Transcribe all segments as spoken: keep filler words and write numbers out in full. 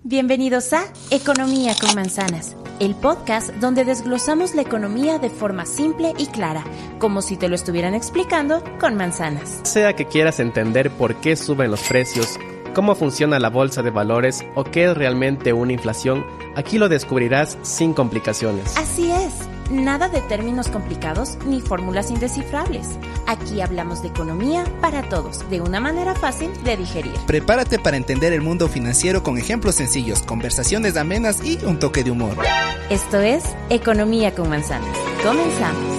Bienvenidos a Economía con Manzanas, el podcast donde desglosamos la economía de forma simple y clara, como si te lo estuvieran explicando con manzanas. Sea que quieras entender por qué suben los precios, cómo funciona la bolsa de valores o qué es realmente una inflación, aquí lo descubrirás sin complicaciones. Así es, nada de términos complicados ni fórmulas indescifrables. Aquí hablamos de economía para todos, de una manera fácil de digerir. Prepárate para entender el mundo financiero con ejemplos sencillos, conversaciones amenas y un toque de humor. Esto es Economía con Manzanas. Comenzamos.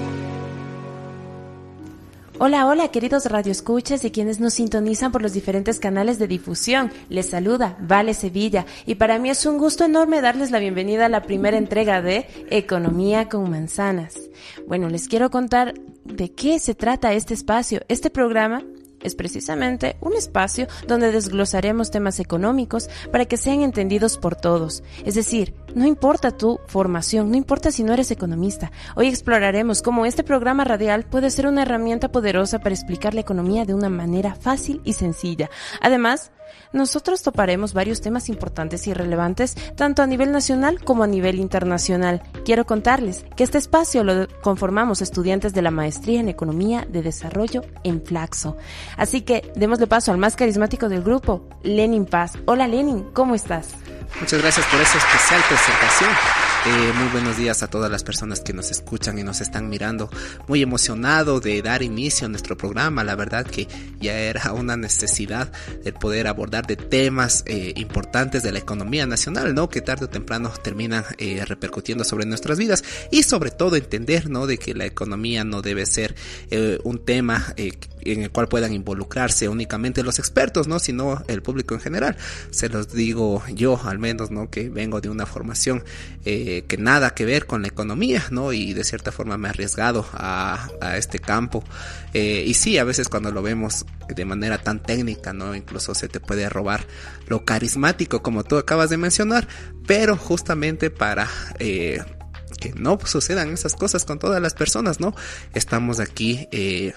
Hola, hola, queridos radioescuchas y quienes nos sintonizan por los diferentes canales de difusión. Les saluda Vale Sevilla y para mí es un gusto enorme darles la bienvenida a la primera entrega de Economía con Manzanas. Bueno, les quiero contar de qué se trata este espacio. Este programa es precisamente un espacio donde desglosaremos temas económicos para que sean entendidos por todos. Es decir, no importa tu formación, no importa si no eres economista. Hoy exploraremos cómo este programa radial puede ser una herramienta poderosa para explicar la economía de una manera fácil y sencilla. Además, nosotros toparemos varios temas importantes y relevantes, tanto a nivel nacional como a nivel internacional. Quiero contarles que este espacio lo conformamos estudiantes de la Maestría en Economía de Desarrollo en Flaxo. Así que démosle paso al más carismático del grupo, Lenin Paz. Hola Lenin, ¿cómo estás? Muchas gracias por esa especial presentación. Eh, muy buenos días a todas las personas que nos escuchan y nos están mirando. Muy emocionado de dar inicio a nuestro programa. La verdad que ya era una necesidad el poder abordar de temas eh, importantes de la economía nacional, ¿no? Que tarde o temprano terminan eh, repercutiendo sobre nuestras vidas y sobre todo entender, ¿no? De que la economía no debe ser eh, un tema eh, en el cual puedan involucrarse únicamente los expertos, ¿no? Sino el público en general. Se los digo yo, al menos, ¿no? Que vengo de una formación eh, que nada que ver con la economía, ¿no? Y de cierta forma me he arriesgado a, a este campo. Eh, y sí, a veces cuando lo vemos de manera tan técnica, ¿no? Incluso se te puede robar lo carismático, como tú acabas de mencionar, pero justamente para Eh, que no sucedan esas cosas con todas las personas, ¿no? Estamos aquí eh,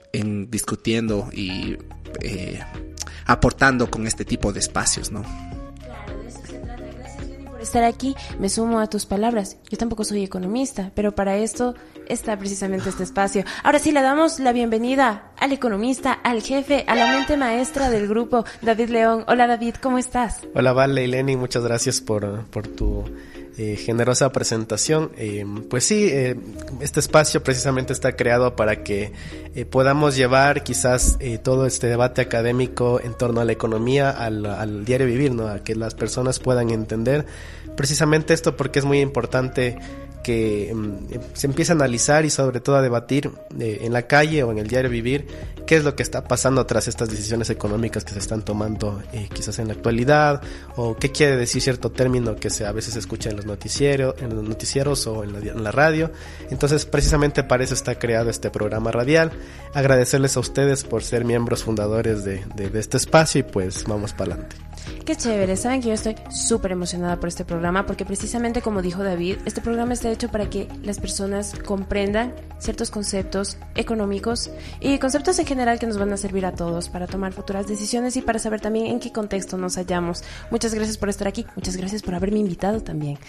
en discutiendo y eh, aportando con este tipo de espacios, ¿no? Claro, de eso se trata. Gracias, Lenny, por estar aquí. Me sumo a tus palabras. Yo tampoco soy economista, pero para esto está precisamente este espacio. Ahora sí, le damos la bienvenida al economista, al jefe, a la mente maestra del grupo, David León. Hola David, ¿cómo estás? Hola Vale y Lenny, muchas gracias por, por tu eh, generosa presentación. Eh, pues sí, eh, este espacio precisamente está creado para que eh, podamos llevar quizás eh, todo este debate académico en torno a la economía al, al diario vivir, ¿no? A que las personas puedan entender precisamente esto, porque es muy importante que eh, se empiece a analizar y sobre todo a debatir eh, en la calle o en el diario vivir qué es lo que está pasando tras estas decisiones económicas que se están tomando eh, quizás en la actualidad, o qué quiere decir cierto término que se a veces escucha en los noticieros, en los noticieros o en la, en la radio. Entonces precisamente para eso está creado este programa radial. Agradecerles a ustedes por ser miembros fundadores de, de, de este espacio y pues vamos para adelante. Qué chévere, saben que yo estoy súper emocionada por este programa porque precisamente como dijo David, este programa está hecho para que las personas comprendan ciertos conceptos económicos y conceptos en general que nos van a servir a todos para tomar futuras decisiones y para saber también en qué contexto nos hallamos. Muchas gracias por estar aquí, muchas gracias por haberme invitado también.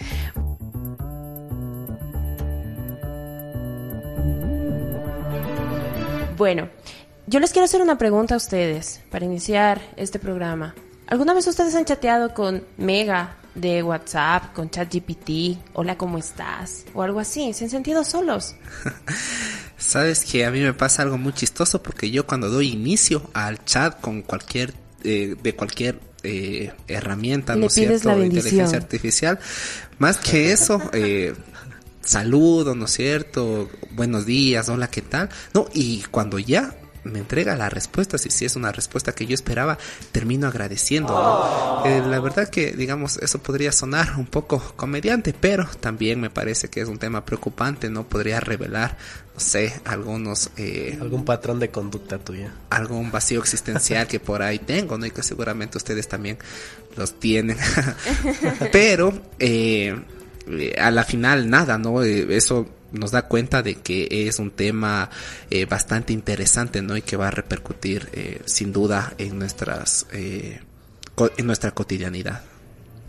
Bueno, yo les quiero hacer una pregunta a ustedes para iniciar este programa. ¿Alguna vez ustedes han chateado con Mega de WhatsApp, con ChatGPT, hola, ¿cómo estás? O algo así, ¿se han sentido solos? Sabes que a mí me pasa algo muy chistoso porque yo cuando doy inicio al chat con cualquier, eh, de cualquier eh, herramienta, ¿no es cierto?, de inteligencia artificial, más que eso, eh, saludo, ¿no es cierto?, buenos días, hola, ¿qué tal? No, y cuando ya me entrega la respuesta, si, si es una respuesta que yo esperaba, termino agradeciendo, ¿no? Eh, la verdad que, digamos, eso podría sonar un poco comediante, pero también me parece que es un tema preocupante, ¿no? Podría revelar, no sé, algunos... Eh, algún patrón de conducta tuya. Algún vacío existencial que por ahí tengo, ¿no? Y que seguramente ustedes también los tienen. Pero, eh, a la final, nada, ¿no? Eh, eso nos da cuenta de que es un tema eh, bastante interesante, ¿no? Y que va a repercutir eh, sin duda en nuestras eh, co- en nuestra cotidianidad.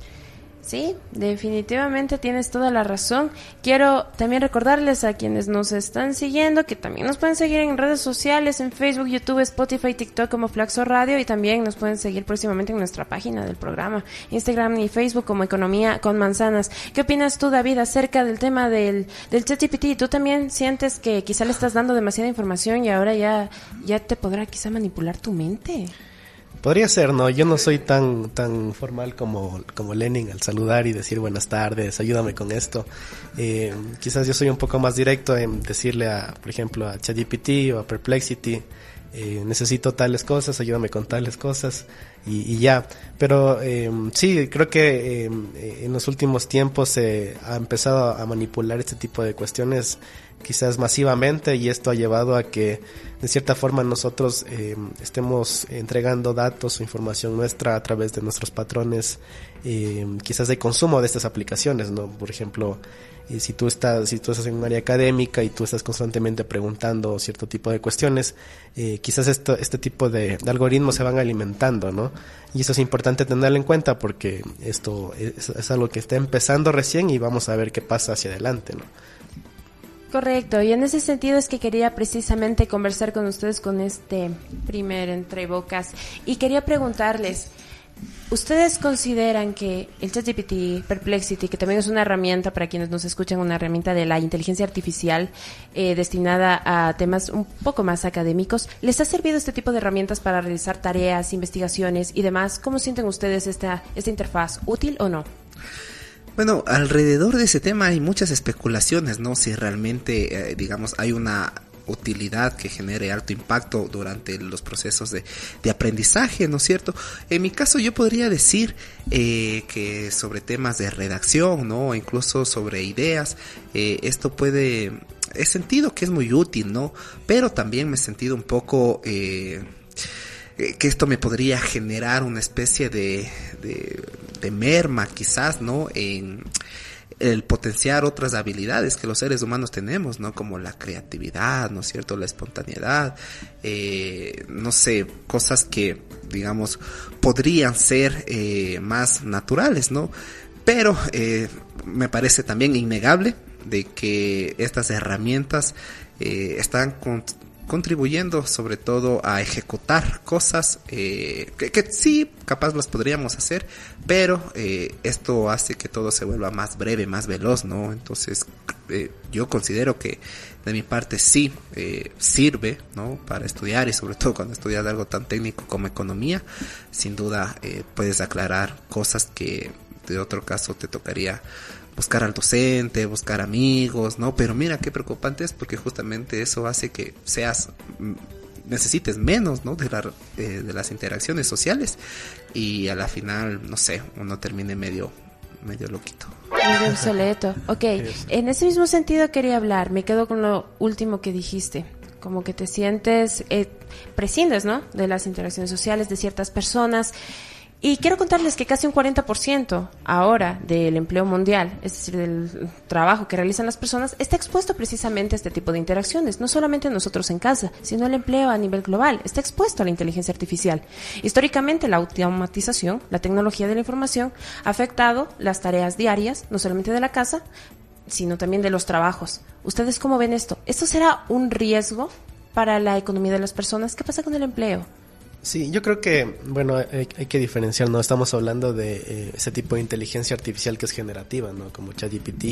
Sí, definitivamente tienes toda la razón. Quiero también recordarles a quienes nos están siguiendo que también nos pueden seguir en redes sociales, en Facebook, YouTube, Spotify, TikTok como Flaxo Radio, y también nos pueden seguir próximamente en nuestra página del programa, Instagram y Facebook como Economía con Manzanas. ¿Qué opinas tú, David, acerca del tema del, del ChatGPT? ¿Tú también sientes que quizá le estás dando demasiada información y ahora ya, ya te podrá quizá manipular tu mente? Podría ser, ¿no? Yo no soy tan tan formal como, como Lenin al saludar y decir buenas tardes, ayúdame con esto. Eh, quizás yo soy un poco más directo en decirle a, por ejemplo, a ChatGPT o a Perplexity, eh, necesito tales cosas, ayúdame con tales cosas y, y ya. Pero eh, sí, creo que eh, en los últimos tiempos se ha empezado a manipular este tipo de cuestiones quizás masivamente, y esto ha llevado a que de cierta forma nosotros eh, estemos entregando datos o información nuestra a través de nuestros patrones eh, quizás de consumo de estas aplicaciones, ¿no? Por ejemplo, eh, si tú estás si tú estás en un área académica y tú estás constantemente preguntando cierto tipo de cuestiones, eh, quizás esto, este tipo de, de algoritmos se van alimentando, ¿no? Y eso es importante tenerlo en cuenta porque esto es, es algo que está empezando recién y vamos a ver qué pasa hacia adelante, ¿no? Correcto, y en ese sentido es que quería precisamente conversar con ustedes con este primer entrebocas y quería preguntarles, ¿ustedes consideran que el ChatGPT, Perplexity, que también es una herramienta para quienes nos escuchan, una herramienta de la inteligencia artificial eh, destinada a temas un poco más académicos, les ha servido este tipo de herramientas para realizar tareas, investigaciones y demás? ¿Cómo sienten ustedes esta, esta interfaz? ¿Útil o no? Bueno, alrededor de ese tema hay muchas especulaciones, ¿no? Si realmente, eh, digamos, hay una utilidad que genere alto impacto durante los procesos de, de aprendizaje, ¿no es cierto? En mi caso yo podría decir eh, que sobre temas de redacción, ¿no? O incluso sobre ideas, eh, esto puede... He sentido que es muy útil, ¿no? Pero también me he sentido un poco... Eh, que esto me podría generar una especie de, de, de merma quizás, ¿no? En el potenciar otras habilidades que los seres humanos tenemos, ¿no? Como la creatividad, ¿no es cierto? La espontaneidad, eh, no sé, cosas que, digamos, podrían ser eh, más naturales, ¿no? Pero eh, me parece también innegable de que estas herramientas eh, están con contribuyendo sobre todo a ejecutar cosas eh, que, que sí, capaz las podríamos hacer, pero eh, esto hace que todo se vuelva más breve, más veloz, ¿no? Entonces eh, yo considero que de mi parte sí eh, sirve, ¿no? Para estudiar, y sobre todo cuando estudias algo tan técnico como economía, sin duda eh, puedes aclarar cosas que de otro caso te tocaría buscar al docente, buscar amigos, ¿no? Pero mira qué preocupante es, porque justamente eso hace que seas, necesites menos, ¿no? De, la, eh, de las interacciones sociales, y a la final, no sé, uno termine medio, medio loquito. Medio obsoleto. Ok, en ese mismo sentido quería hablar, me quedo con lo último que dijiste. Como que te sientes, eh, prescindes, ¿no? De las interacciones sociales de ciertas personas. Y quiero contarles que casi un cuarenta por ciento ahora del empleo mundial, es decir, del trabajo que realizan las personas, está expuesto precisamente a este tipo de interacciones. No solamente nosotros en casa, sino el empleo a nivel global está expuesto a la inteligencia artificial. Históricamente, la automatización, la tecnología de la información, ha afectado las tareas diarias, no solamente de la casa, sino también de los trabajos. ¿Ustedes cómo ven esto? ¿Esto será un riesgo para la economía de las personas? ¿Qué pasa con el empleo? Sí, yo creo que, bueno, hay, hay que diferenciar, ¿no? Estamos hablando de eh, ese tipo de inteligencia artificial que es generativa, ¿no? Como ChatGPT,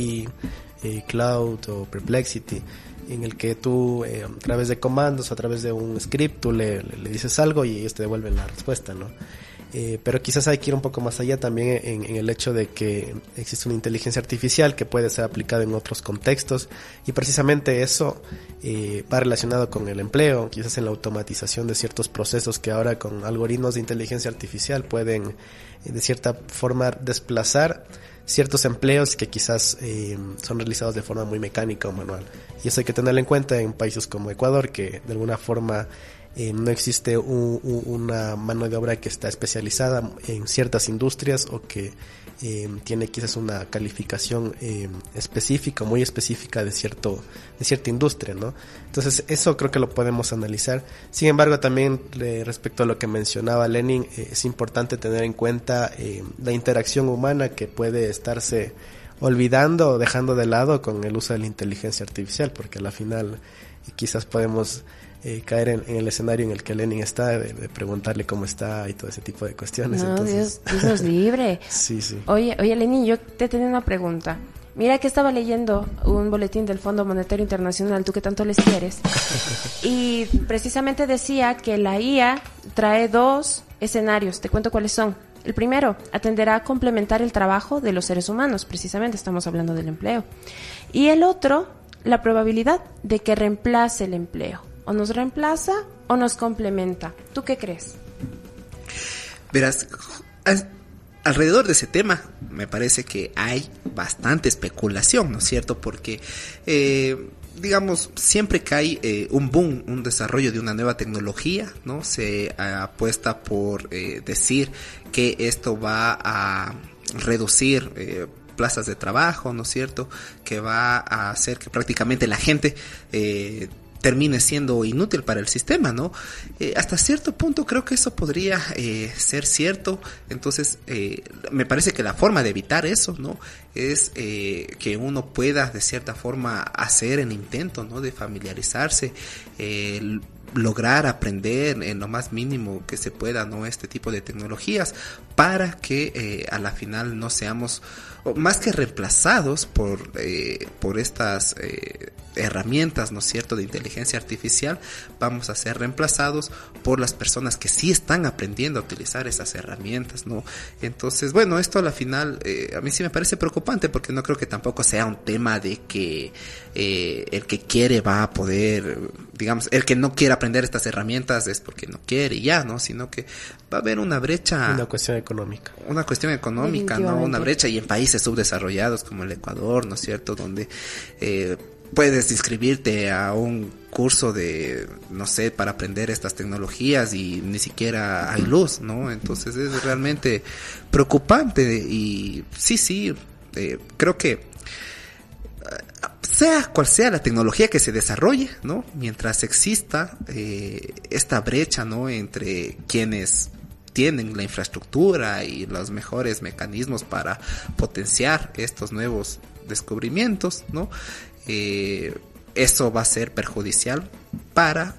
eh, Cloud o Perplexity, en el que tú, eh, a través de comandos o a través de un script, tú le, le, le dices algo y ellos te devuelven la respuesta, ¿no? Eh, pero quizás hay que ir un poco más allá también en, en el hecho de que existe una inteligencia artificial que puede ser aplicada en otros contextos, y precisamente eso eh, va relacionado con el empleo, quizás en la automatización de ciertos procesos que ahora con algoritmos de inteligencia artificial pueden eh, de cierta forma desplazar ciertos empleos que quizás eh, son realizados de forma muy mecánica o manual. Y eso hay que tenerlo en cuenta en países como Ecuador, que de alguna forma eh, no existe un, un, una mano de obra que está especializada en ciertas industrias o que eh, tiene quizás una calificación eh, específica, muy específica de cierto de cierta industria, ¿no? Entonces eso creo que lo podemos analizar. Sin embargo, también eh, respecto a lo que mencionaba Lenin, eh, es importante tener en cuenta eh, la interacción humana que puede estarse olvidando o dejando de lado con el uso de la inteligencia artificial, porque a la final eh, quizás podemos eh, caer en, en el escenario en el que Lenin está, de, de preguntarle cómo está y todo ese tipo de cuestiones. No, Entonces, Dios, Dios nos libre. Sí, sí. Oye, oye, Lenin, yo te tenía una pregunta. Mira que estaba leyendo un boletín del Fondo Monetario Internacional, tú que tanto les quieres, y precisamente decía que la I A trae dos escenarios, te cuento cuáles son. El primero, atenderá a complementar el trabajo de los seres humanos, precisamente estamos hablando del empleo. Y el otro, la probabilidad de que reemplace el empleo. O nos reemplaza o nos complementa. ¿Tú qué crees? Verás, alrededor de ese tema me parece que hay bastante especulación, ¿no es cierto? Porque, eh, digamos, siempre que hay eh, un boom, un desarrollo de una nueva tecnología, ¿no? Se apuesta por eh, decir que esto va a reducir eh, plazas de trabajo, ¿no es cierto? Que va a hacer que prácticamente la gente eh, termine siendo inútil para el sistema, ¿no? Eh, hasta cierto punto creo que eso podría eh, ser cierto. Entonces, eh, me parece que la forma de evitar eso, ¿no? Es eh, que uno pueda de cierta forma hacer el intento, ¿no? De familiarizarse, eh, lograr aprender en lo más mínimo que se pueda, ¿no? Este tipo de tecnologías para que eh, a la final no seamos más que reemplazados por eh, por estas eh, herramientas, ¿no es cierto?, de inteligencia artificial. Vamos a ser reemplazados por las personas que sí están aprendiendo a utilizar esas herramientas, ¿no? Entonces, bueno, esto a la final eh, a mí sí me parece preocupante, porque no creo que tampoco sea un tema de que eh, el que quiere va a poder, digamos, el que no quiere aprender estas herramientas es porque no quiere y ya, ¿no? Sino que va a haber una brecha. Una cuestión económica. Una cuestión económica, ¿no? Una brecha, y en países subdesarrollados como el Ecuador, ¿no es cierto?, donde eh, puedes inscribirte a un curso de, no sé, para aprender estas tecnologías y ni siquiera hay luz, ¿no? Entonces es realmente preocupante y sí, sí, eh, creo que sea cual sea la tecnología que se desarrolle, ¿no? Mientras exista eh, esta brecha, ¿no?, entre quienes tienen la infraestructura y los mejores mecanismos para potenciar estos nuevos descubrimientos, ¿no? Eh, eso va a ser perjudicial para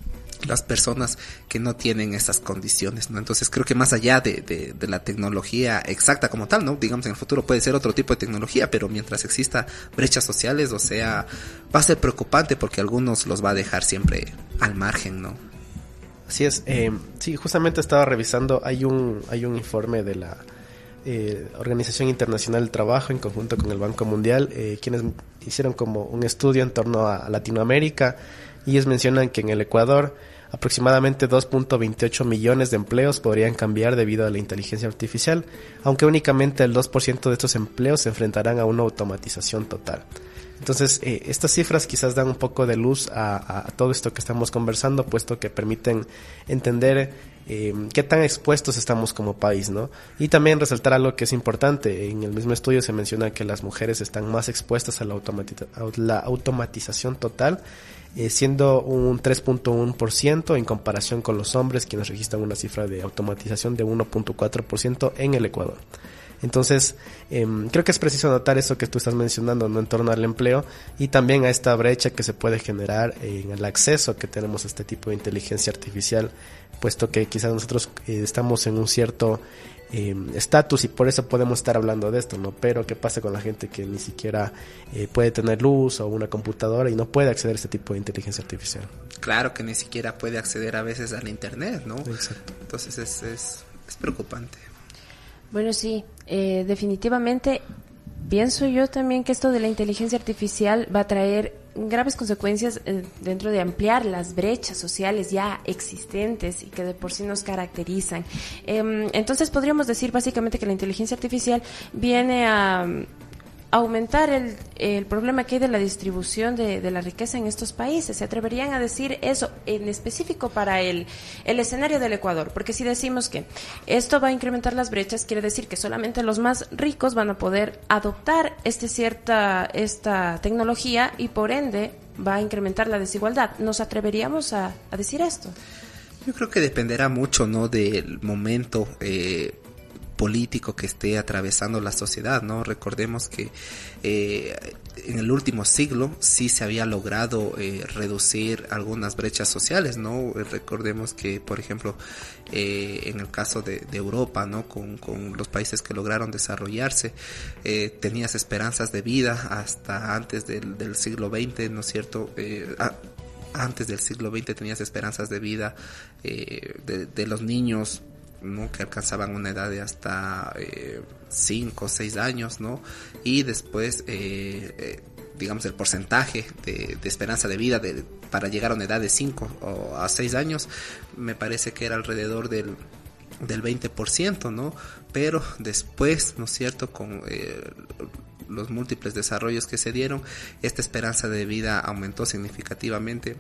las personas que no tienen esas condiciones, ¿no? Entonces creo que más allá de, de, de la tecnología exacta como tal, ¿no? Digamos, en el futuro puede ser otro tipo de tecnología, pero mientras exista brechas sociales, o sea, va a ser preocupante porque algunos los va a dejar siempre al margen, ¿no? Así es. Eh, sí, justamente estaba revisando, hay un hay un informe de la eh, Organización Internacional del Trabajo en conjunto con el Banco Mundial, eh, quienes hicieron como un estudio en torno a Latinoamérica, y ellos mencionan que en el Ecuador aproximadamente dos punto veintiocho millones de empleos podrían cambiar debido a la inteligencia artificial, aunque únicamente el dos por ciento de estos empleos se enfrentarán a una automatización total. Entonces, eh, estas cifras quizás dan un poco de luz a, a, a todo esto que estamos conversando, puesto que permiten entender eh, qué tan expuestos estamos como país, ¿no? Y también resaltar algo que es importante. En el mismo estudio se menciona que las mujeres están más expuestas a la, automati- a la automatización total, eh, siendo un tres punto uno por ciento en comparación con los hombres, quienes registran una cifra de automatización de uno punto cuatro por ciento en el Ecuador. Entonces, eh, creo que es preciso notar eso que tú estás mencionando, ¿no?, en torno al empleo y también a esta brecha que se puede generar en el acceso que tenemos a este tipo de inteligencia artificial, puesto que quizás nosotros eh, estamos en un cierto estatus eh, y por eso podemos estar hablando de esto, ¿no? Pero ¿qué pasa con la gente que ni siquiera eh, puede tener luz o una computadora y no puede acceder a este tipo de inteligencia artificial? Claro, que ni siquiera puede acceder a veces al internet, ¿no? Exacto. Entonces es, es, es preocupante. Bueno, sí, eh, definitivamente pienso yo también que esto de la inteligencia artificial va a traer graves consecuencias eh, dentro de ampliar las brechas sociales ya existentes y que de por sí nos caracterizan. Eh, entonces podríamos decir básicamente que la inteligencia artificial viene a aumentar el, el problema que hay de la distribución de, de la riqueza en estos países. ¿Se atreverían a decir eso en específico para el, el escenario del Ecuador? Porque si decimos que esto va a incrementar las brechas, quiere decir que solamente los más ricos van a poder adoptar este cierta esta tecnología y por ende va a incrementar la desigualdad. ¿Nos atreveríamos a, a decir esto? Yo creo que dependerá mucho, ¿no?, del momento eh, político que esté atravesando la sociedad, ¿no? Recordemos que eh, en el último siglo sí se había logrado eh, reducir algunas brechas sociales, ¿no? Recordemos que, por ejemplo, eh, en el caso de, de Europa, ¿no?, con, con los países que lograron desarrollarse, eh, tenías esperanzas de vida hasta antes del, del siglo veinte, ¿no es cierto? Eh, ah, antes del siglo veinte tenías esperanzas de vida eh, de, de los niños, ¿no?, que alcanzaban una edad de hasta cinco o seis años, ¿no? Y después, eh, eh, digamos, el porcentaje de, de esperanza de vida de, para llegar a una edad de cinco o a seis años, me parece que era alrededor del, del veinte por ciento, ¿no? Pero después, ¿no es cierto?, con eh, los múltiples desarrollos que se dieron, esta esperanza de vida aumentó significativamente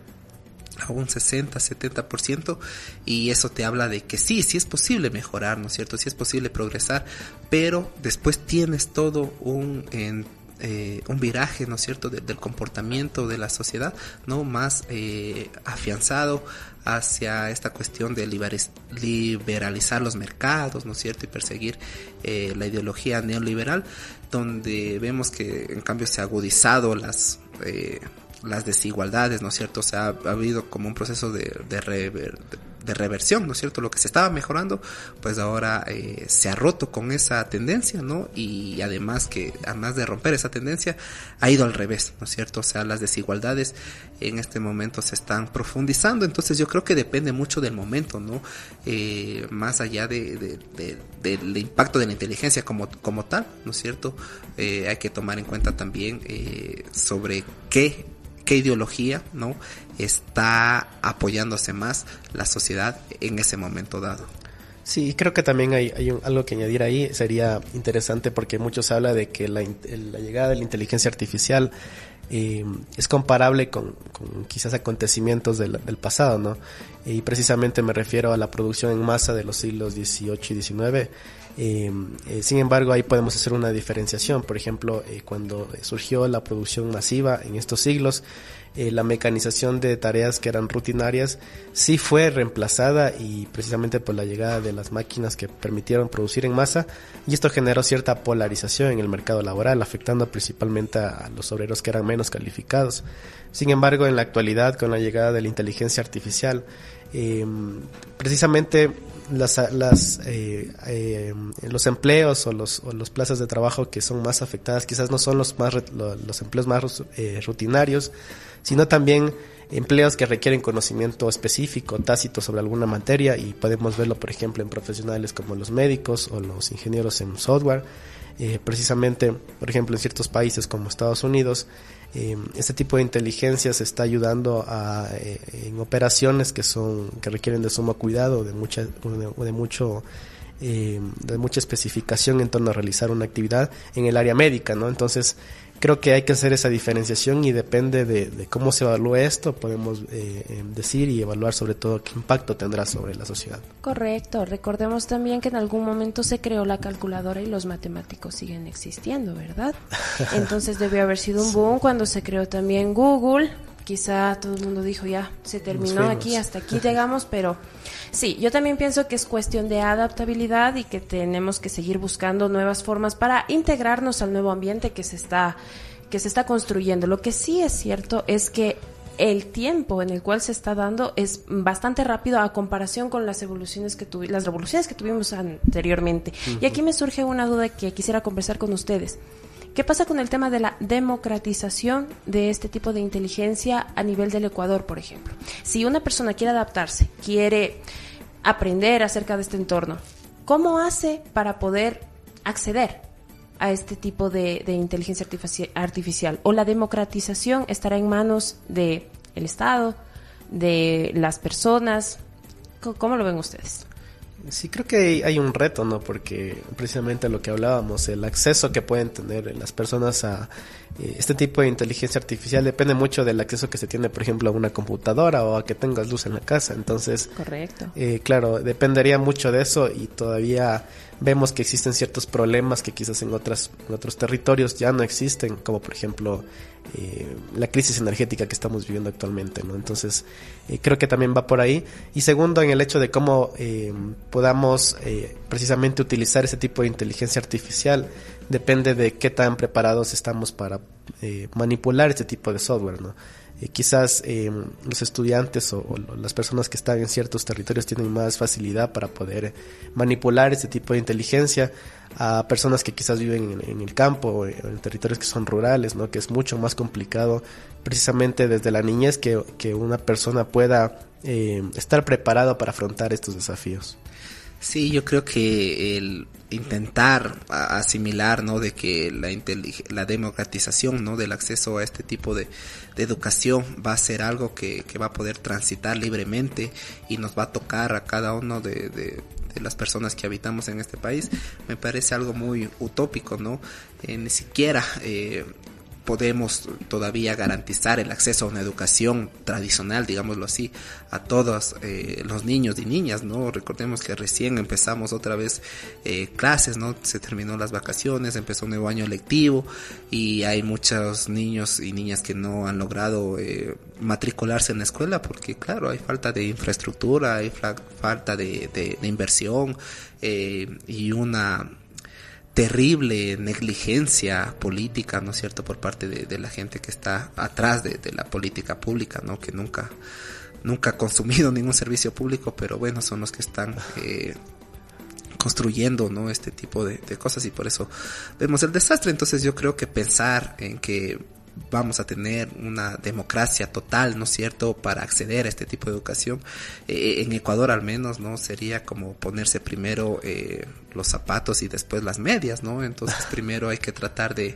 a un sesenta, setenta por ciento, y eso te habla de que sí, sí es posible mejorar, ¿no es cierto? Sí es posible progresar, pero después tienes todo un en, eh, un viraje, ¿no es cierto?, de, del comportamiento de la sociedad, ¿no?, más eh, afianzado hacia esta cuestión de liberalizar los mercados, ¿no es cierto?, y perseguir eh, la ideología neoliberal, donde vemos que en cambio se ha agudizado las eh, las desigualdades, ¿no es cierto? O sea, ha, ha habido como un proceso de, de, rever, de, de reversión, ¿no es cierto? Lo que se estaba mejorando, pues ahora eh, se ha roto con esa tendencia, ¿no? Y además que, además de romper esa tendencia, ha ido al revés, ¿no es cierto? O sea, las desigualdades en este momento se están profundizando, entonces yo creo que depende mucho del momento, ¿no? Eh, más allá de, de, de, del impacto de la inteligencia como, como tal, ¿no es cierto? Eh, hay que tomar en cuenta también eh, sobre qué qué ideología, ¿no?, está apoyándose más la sociedad en ese momento dado. Sí, creo que también hay, hay un, algo que añadir ahí. Sería interesante porque muchos hablan de que la, la llegada de la inteligencia artificial eh, es comparable con, con quizás acontecimientos del, del pasado, ¿no? Y precisamente me refiero a la producción en masa de los siglos dieciocho y diecinueve. Eh, eh, sin embargo, ahí podemos hacer una diferenciación. Por ejemplo, eh, cuando surgió la producción masiva en estos siglos, eh, la mecanización de tareas que eran rutinarias sí fue reemplazada, y precisamente por la llegada de las máquinas que permitieron producir en masa, y esto generó cierta polarización en el mercado laboral, afectando principalmente a los obreros que eran menos calificados. Sin embargo, en la actualidad, con la llegada de la inteligencia artificial, eh, precisamente las, las eh, eh, los empleos o los, o los plazas de trabajo que son más afectadas quizás no son los más los empleos más eh, rutinarios, sino también empleos que requieren conocimiento específico, tácito sobre alguna materia, y podemos verlo por ejemplo en profesionales como los médicos o los ingenieros en software. Eh, precisamente, por ejemplo, en ciertos países como Estados Unidos, eh, este tipo de inteligencia se está ayudando a, eh, en operaciones que son que requieren de sumo cuidado, de mucha de, de mucho eh, de mucha especificación en torno a realizar una actividad en el área médica, ¿no? Entonces, creo que hay que hacer esa diferenciación, y depende de, de cómo se evalúe esto, podemos eh, decir y evaluar sobre todo qué impacto tendrá sobre la sociedad. Correcto. Recordemos también que en algún momento se creó la calculadora y los matemáticos siguen existiendo, ¿verdad? Entonces debió haber sido un boom cuando se creó también Google. Quizá todo el mundo dijo, ya, se terminó aquí, hasta aquí llegamos, pero sí, yo también pienso que es cuestión de adaptabilidad y que tenemos que seguir buscando nuevas formas para integrarnos al nuevo ambiente que se está, que se está construyendo. Lo que sí es cierto es que el tiempo en el cual se está dando es bastante rápido a comparación con las evoluciones que tuvi- las revoluciones que tuvimos anteriormente. Uh-huh. Y aquí me surge una duda que quisiera conversar con ustedes. ¿Qué pasa con el tema de la democratización de este tipo de inteligencia a nivel del Ecuador, por ejemplo? Si una persona quiere adaptarse, quiere aprender acerca de este entorno, ¿cómo hace para poder acceder a este tipo de, de inteligencia artifici- artificial? ¿O la democratización estará en manos del Estado, de las personas? ¿Cómo lo ven ustedes? Sí, creo que hay, hay un reto, ¿no? Porque precisamente lo que hablábamos, el acceso que pueden tener las personas a eh, este tipo de inteligencia artificial depende mucho del acceso que se tiene, por ejemplo, a una computadora o a que tengas luz en la casa. Entonces, correcto. Eh, claro, dependería mucho de eso y todavía vemos que existen ciertos problemas que quizás en otras en otros territorios ya no existen, como por ejemplo eh, la crisis energética que estamos viviendo actualmente, ¿no? Entonces eh, creo que también va por ahí. Y segundo, en el hecho de cómo eh, podamos eh, precisamente utilizar ese tipo de inteligencia artificial, depende de qué tan preparados estamos para eh, manipular este tipo de software, ¿no? Eh, quizás eh, los estudiantes o, o las personas que están en ciertos territorios tienen más facilidad para poder manipular este tipo de inteligencia a personas que quizás viven en, en el campo o en, en territorios que son rurales, ¿no? Que es mucho más complicado precisamente desde la niñez que, que una persona pueda eh, estar preparado para afrontar estos desafíos. Sí, yo creo que el intentar asimilar, ¿no? De que la la democratización, ¿no? Del acceso a este tipo de, de educación va a ser algo que, que va a poder transitar libremente y nos va a tocar a cada uno de, de, de las personas que habitamos en este país, me parece algo muy utópico, ¿no? Eh, ni siquiera eh, podemos todavía garantizar el acceso a una educación tradicional, digámoslo así, a todos eh, los niños y niñas, ¿no? Recordemos que recién empezamos otra vez eh, clases, ¿no? Se terminó las vacaciones, empezó un nuevo año lectivo y hay muchos niños y niñas que no han logrado eh, matricularse en la escuela porque, claro, hay falta de infraestructura, hay fa- falta de, de, de inversión eh, y una terrible negligencia política, ¿no es cierto?, por parte de, de la gente que está atrás de, de la política pública, ¿no?, que nunca nunca ha consumido ningún servicio público, pero bueno, son los que están eh, construyendo, ¿no?, este tipo de, de cosas y por eso vemos el desastre. Entonces yo creo que pensar en que vamos a tener una democracia total, ¿no es cierto?, para acceder a este tipo de educación, eh, en Ecuador al menos, ¿no?, sería como ponerse primero eh, los zapatos y después las medias, ¿no? Entonces primero hay que tratar de,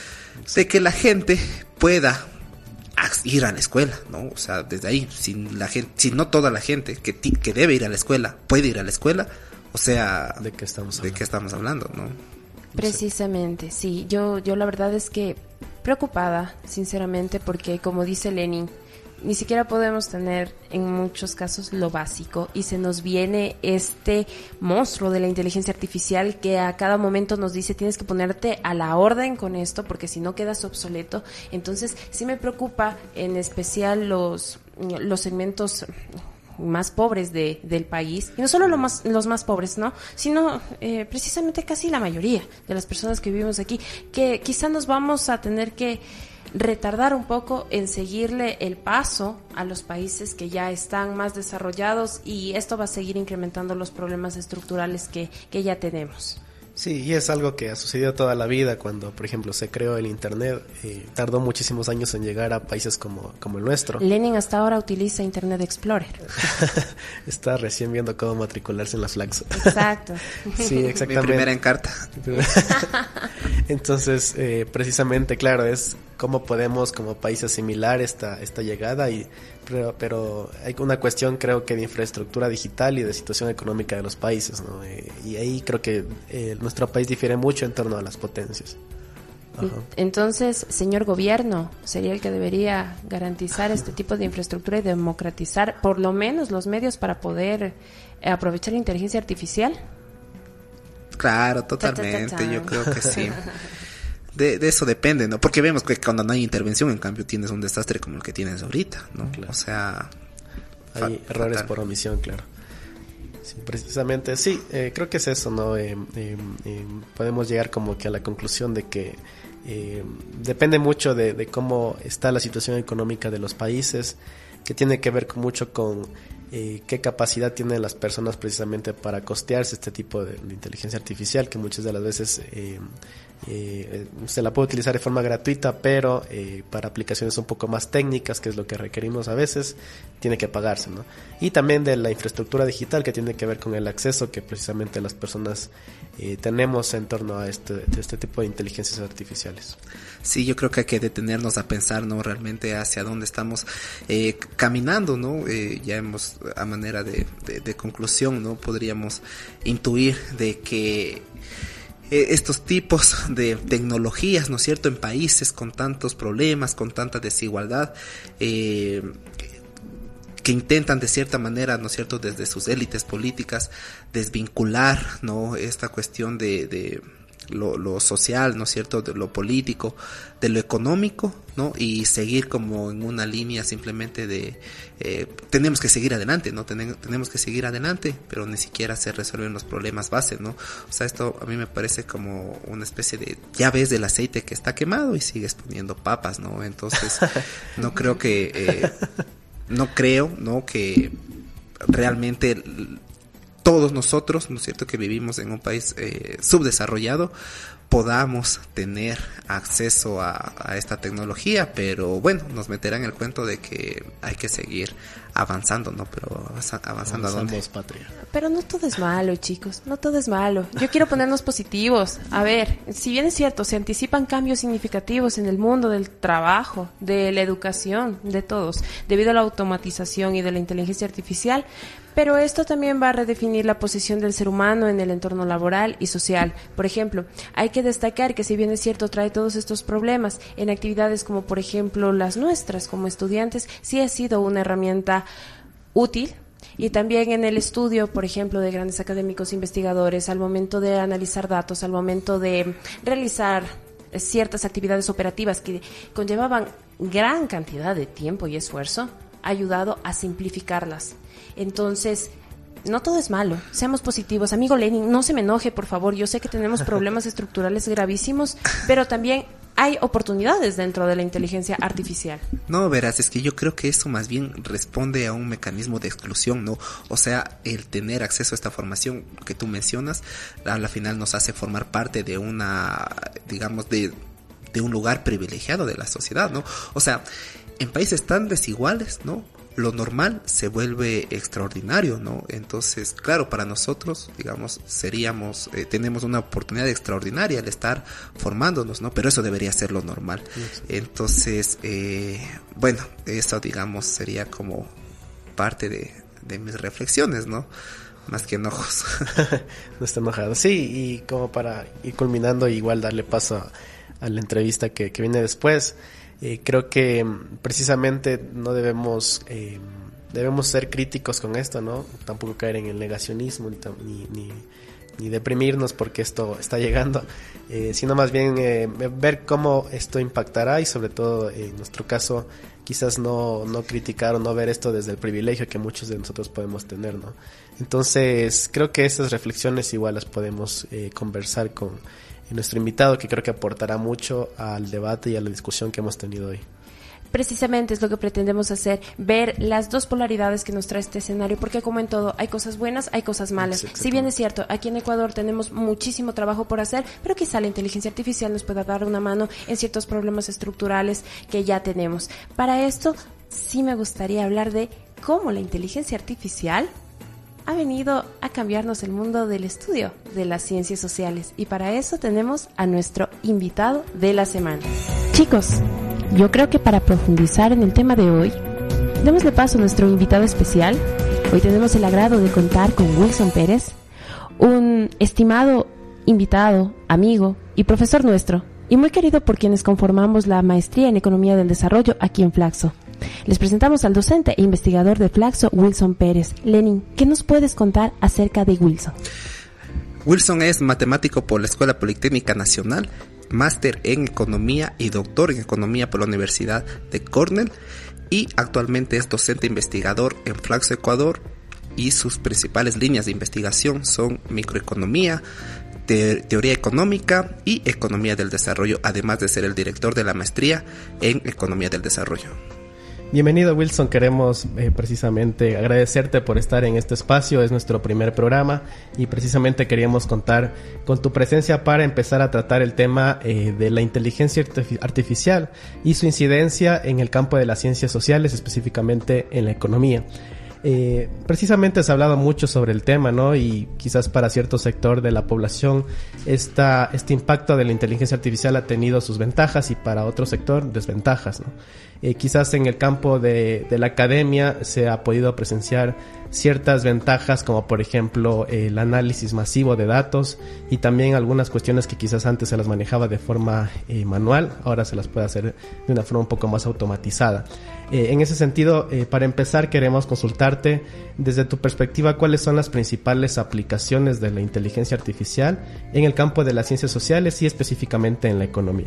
de que la gente pueda ir a la escuela, ¿no? O sea, desde ahí, si la gente, si no toda la gente que, que debe ir a la escuela puede ir a la escuela, o sea, ¿de qué estamos hablando? ¿De qué estamos hablando, no? Precisamente, sí. Yo, yo la verdad es que preocupada, sinceramente, porque como dice Lenin, ni siquiera podemos tener en muchos casos lo básico y se nos viene este monstruo de la inteligencia artificial que a cada momento nos dice tienes que ponerte a la orden con esto porque si no quedas obsoleto. Entonces sí me preocupa en especial los, los segmentos más pobres de, del país, y no solo lo más, los más pobres, ¿no?, sino eh, precisamente casi la mayoría de las personas que vivimos aquí, que quizá nos vamos a tener que retardar un poco en seguirle el paso a los países que ya están más desarrollados y esto va a seguir incrementando los problemas estructurales que, que ya tenemos. Sí, y es algo que ha sucedido toda la vida. Cuando, por ejemplo, se creó el Internet, eh, tardó muchísimos años en llegar a países como, como el nuestro. Lenin hasta ahora utiliza Internet Explorer. Está recién viendo cómo matricularse en la Flaxo. Exacto. Sí, exactamente. Mi primera encarta. Entonces, eh, precisamente, claro, es cómo podemos como país asimilar esta, esta llegada y Pero, pero hay una cuestión, creo que de infraestructura digital y de situación económica de los países, ¿no? Eh, y ahí creo que eh, nuestro país difiere mucho en torno a las potencias. Ajá. Entonces, señor gobierno, sería el que debería garantizar este tipo de infraestructura y democratizar por lo menos los medios para poder eh, aprovechar la inteligencia artificial. Claro, totalmente, ta, ta, ta, ta. Yo creo que sí. De, de eso depende, ¿no? Porque vemos que cuando no hay intervención, en cambio, tienes un desastre como el que tienes ahorita, ¿no? Claro. O sea, hay fa- errores fatal. Por omisión, claro. Sí, precisamente, sí, eh, creo que es eso, ¿no? Eh, eh, eh, podemos llegar como que a la conclusión de que eh, depende mucho de, de cómo está la situación económica de los países, que tiene que ver con, mucho con eh, qué capacidad tienen las personas precisamente para costearse este tipo de, de inteligencia artificial, que muchas de las veces eh, Eh, se la puede utilizar de forma gratuita, pero eh, para aplicaciones un poco más técnicas, que es lo que requerimos a veces, tiene que pagarse, ¿no? Y también de la infraestructura digital, que tiene que ver con el acceso que precisamente las personas eh, tenemos en torno a este, este tipo de inteligencias artificiales. Sí, yo creo que hay que detenernos a pensar, ¿no? Realmente hacia dónde estamos eh, caminando, ¿no? Eh, ya hemos, a manera de, de, de conclusión, ¿no? Podríamos intuir de que estos tipos de tecnologías, ¿no es cierto?, en países con tantos problemas, con tanta desigualdad, eh, que intentan de cierta manera, ¿no es cierto?, desde sus élites políticas, desvincular, ¿no?, esta cuestión de, de lo, lo social, ¿no es cierto?, de lo político, de lo económico, ¿no?, y seguir como en una línea simplemente de eh, tenemos que seguir adelante, ¿no? Ten, tenemos que seguir adelante, pero ni siquiera se resuelven los problemas base, ¿no? O sea, esto a mí me parece como una especie de, ya ves del aceite que está quemado y sigues poniendo papas, ¿no? Entonces, no creo que, eh, no creo, ¿no?, que realmente todos nosotros, ¿no es cierto?, que vivimos en un país eh, subdesarrollado, podamos tener acceso a, a esta tecnología, pero bueno, nos meterán el cuento de que hay que seguir avanzando, ¿no? Pero avanzando a dónde. Patria. Pero no todo es malo, chicos, no todo es malo. Yo quiero ponernos positivos. A ver, si bien es cierto, se anticipan cambios significativos en el mundo del trabajo, de la educación, de todos, debido a la automatización y de la inteligencia artificial, pero esto también va a redefinir la posición del ser humano en el entorno laboral y social. Por ejemplo, hay que destacar que si bien es cierto trae todos estos problemas, en actividades como por ejemplo las nuestras como estudiantes, sí ha sido una herramienta útil. Y también en el estudio, por ejemplo, de grandes académicos investigadores, al momento de analizar datos, al momento de realizar ciertas actividades operativas que conllevaban gran cantidad de tiempo y esfuerzo, ha ayudado a simplificarlas. Entonces, no todo es malo, seamos positivos. Amigo Lenin, no se me enoje, por favor. Yo sé que tenemos problemas estructurales gravísimos, pero también hay oportunidades dentro de la inteligencia artificial. No, verás, es que yo creo que eso más bien responde a un mecanismo de exclusión, ¿no? O sea, el tener acceso a esta formación que tú mencionas, a la final nos hace formar parte de una, digamos, de, de un lugar privilegiado de la sociedad, ¿no? O sea, en países tan desiguales, ¿no?, lo normal se vuelve extraordinario, ¿no? Entonces, claro, para nosotros, digamos, seríamos, eh, tenemos una oportunidad extraordinaria al estar formándonos, ¿no? Pero eso debería ser lo normal. Entonces, eh, bueno, eso, digamos, sería como parte de, de mis reflexiones, ¿no? Más que enojos. No está enojado. Sí, y como para ir culminando, igual darle paso a, a la entrevista que, que viene después. Eh, creo que precisamente no debemos eh, debemos ser críticos con esto, ¿no? Tampoco caer en el negacionismo ni, ni, ni deprimirnos porque esto está llegando, eh, sino más bien eh, ver cómo esto impactará y sobre todo eh, en nuestro caso quizás no, no criticar o no ver esto desde el privilegio que muchos de nosotros podemos tener, ¿no? Entonces creo que estas reflexiones igual las podemos eh, conversar con nuestro invitado, que creo que aportará mucho al debate y a la discusión que hemos tenido hoy. Precisamente es lo que pretendemos hacer, ver las dos polaridades que nos trae este escenario, porque como en todo, hay cosas buenas, hay cosas malas. Si bien es cierto, aquí en Ecuador tenemos muchísimo trabajo por hacer, pero quizá la inteligencia artificial nos pueda dar una mano en ciertos problemas estructurales que ya tenemos. Para esto, sí me gustaría hablar de cómo la inteligencia artificial ha venido a cambiarnos el mundo del estudio de las ciencias sociales. Y para eso tenemos a nuestro invitado de la semana. Chicos, yo creo que para profundizar en el tema de hoy, démosle paso a nuestro invitado especial. Hoy tenemos el agrado de contar con Wilson Pérez, un estimado invitado, amigo y profesor nuestro, y muy querido por quienes conformamos la maestría en Economía del Desarrollo aquí en Flaxo. Les presentamos al docente e investigador de Flaxo, Wilson Pérez. Lenin, ¿qué nos puedes contar acerca de Wilson? Wilson es matemático por la Escuela Politécnica Nacional, máster en Economía y doctor en Economía por la Universidad de Cornell, y actualmente es docente investigador en Flaxo, Ecuador, y sus principales líneas de investigación son microeconomía, te- teoría económica y economía del desarrollo, además de ser el director de la maestría en Economía del Desarrollo. Bienvenido, Wilson. Queremos eh, precisamente agradecerte por estar en este espacio. Es nuestro primer programa y precisamente queríamos contar con tu presencia para empezar a tratar el tema eh, de la inteligencia artific- artificial y su incidencia en el campo de las ciencias sociales, específicamente en la economía. Eh, precisamente has hablado mucho sobre el tema, ¿no? Y quizás para cierto sector de la población esta, este impacto de la inteligencia artificial ha tenido sus ventajas y para otro sector desventajas, ¿no? Eh, quizás en el campo de, de la academia se ha podido presenciar ciertas ventajas, como por ejemplo eh, el análisis masivo de datos y también algunas cuestiones que quizás antes se las manejaba de forma eh, manual, ahora se las puede hacer de una forma un poco más automatizada. Eh, en ese sentido, eh, para empezar queremos consultarte desde tu perspectiva cuáles son las principales aplicaciones de la inteligencia artificial en el campo de las ciencias sociales y específicamente en la economía.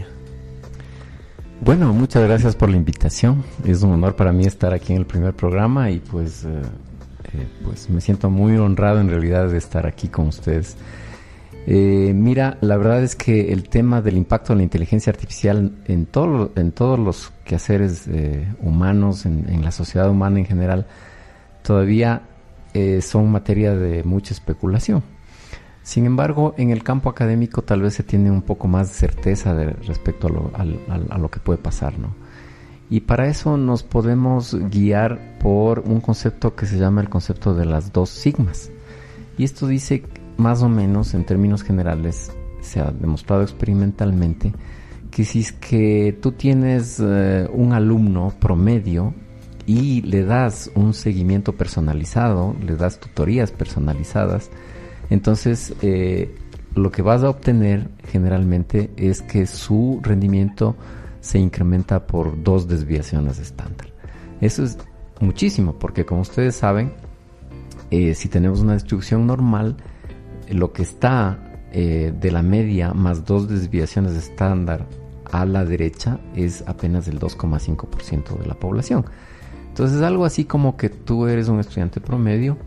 Bueno, muchas gracias por la invitación. Es un honor para mí estar aquí en el primer programa y pues, eh, eh, pues me siento muy honrado en realidad de estar aquí con ustedes. Eh, mira, la verdad es que el tema del impacto de la inteligencia artificial en, todo, en todos los quehaceres eh, humanos, en, en la sociedad humana en general, todavía eh, son materia de mucha especulación. Sin embargo, en el campo académico tal vez se tiene un poco más de certeza de, respecto a lo, a, a, a lo que puede pasar, ¿no? Y para eso nos podemos guiar por un concepto que se llama el concepto de las dos sigmas. Y esto dice, más o menos, en términos generales, se ha demostrado experimentalmente, que si es que tú tienes eh, un alumno promedio y le das un seguimiento personalizado, le das tutorías personalizadas, entonces eh, lo que vas a obtener generalmente es que su rendimiento se incrementa por dos desviaciones estándar. Eso es muchísimo porque, como ustedes saben, eh, si tenemos una distribución normal, lo que está eh, de la media más dos desviaciones estándar a la derecha es apenas el dos coma cinco por ciento de la población. Entonces, algo así como que tú eres un estudiante promedio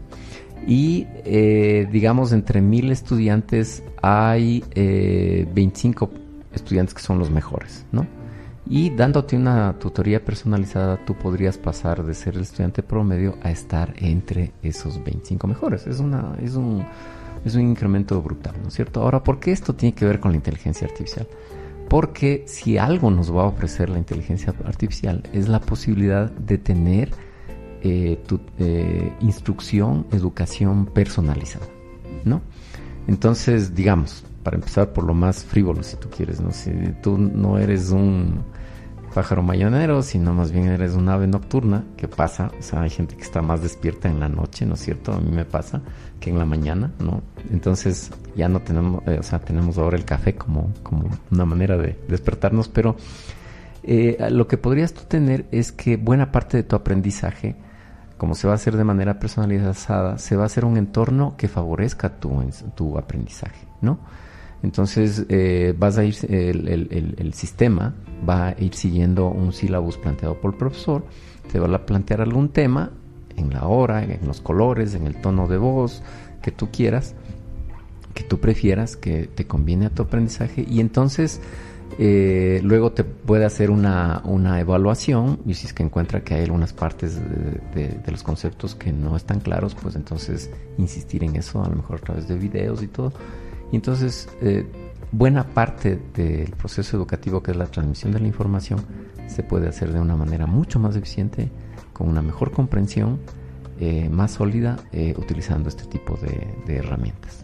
y eh, digamos entre mil estudiantes hay eh, veinticinco estudiantes que son los mejores, ¿no? Y dándote una tutoría personalizada tú podrías pasar de ser el estudiante promedio a estar entre esos veinticinco mejores. Es una es un es un incremento brutal, ¿no es cierto? Ahora, ¿por qué esto tiene que ver con la inteligencia artificial? Porque si algo nos va a ofrecer la inteligencia artificial es la posibilidad de tener Eh, tu, eh, instrucción, educación personalizada, ¿no? Entonces, digamos, para empezar por lo más frívolo, si tú quieres, ¿no? Si tú no eres un pájaro mañanero, sino más bien eres un ave nocturna, ¿qué pasa? O sea, hay gente que está más despierta en la noche, ¿no es cierto? A mí me pasa que en la mañana, ¿no? Entonces, ya no tenemos, eh, o sea, tenemos ahora el café como, como una manera de despertarnos, pero eh, lo que podrías tú tener es que buena parte de tu aprendizaje, como se va a hacer de manera personalizada, se va a hacer un entorno que favorezca tu, tu aprendizaje, ¿no? Entonces eh, vas a ir, el, el, el, el sistema va a ir siguiendo un sílabus planteado por el profesor, te va a plantear algún tema en la hora, en los colores, en el tono de voz que tú quieras, que tú prefieras, que te conviene a tu aprendizaje, y entonces Eh, luego te puede hacer una, una evaluación, y si es que encuentra que hay algunas partes de, de, de los conceptos que no están claros, pues entonces insistir en eso, a lo mejor a través de videos y todo. Y entonces eh, buena parte del proceso educativo, que es la transmisión de la información, se puede hacer de una manera mucho más eficiente, con una mejor comprensión, eh, más sólida, eh, utilizando este tipo de, de herramientas.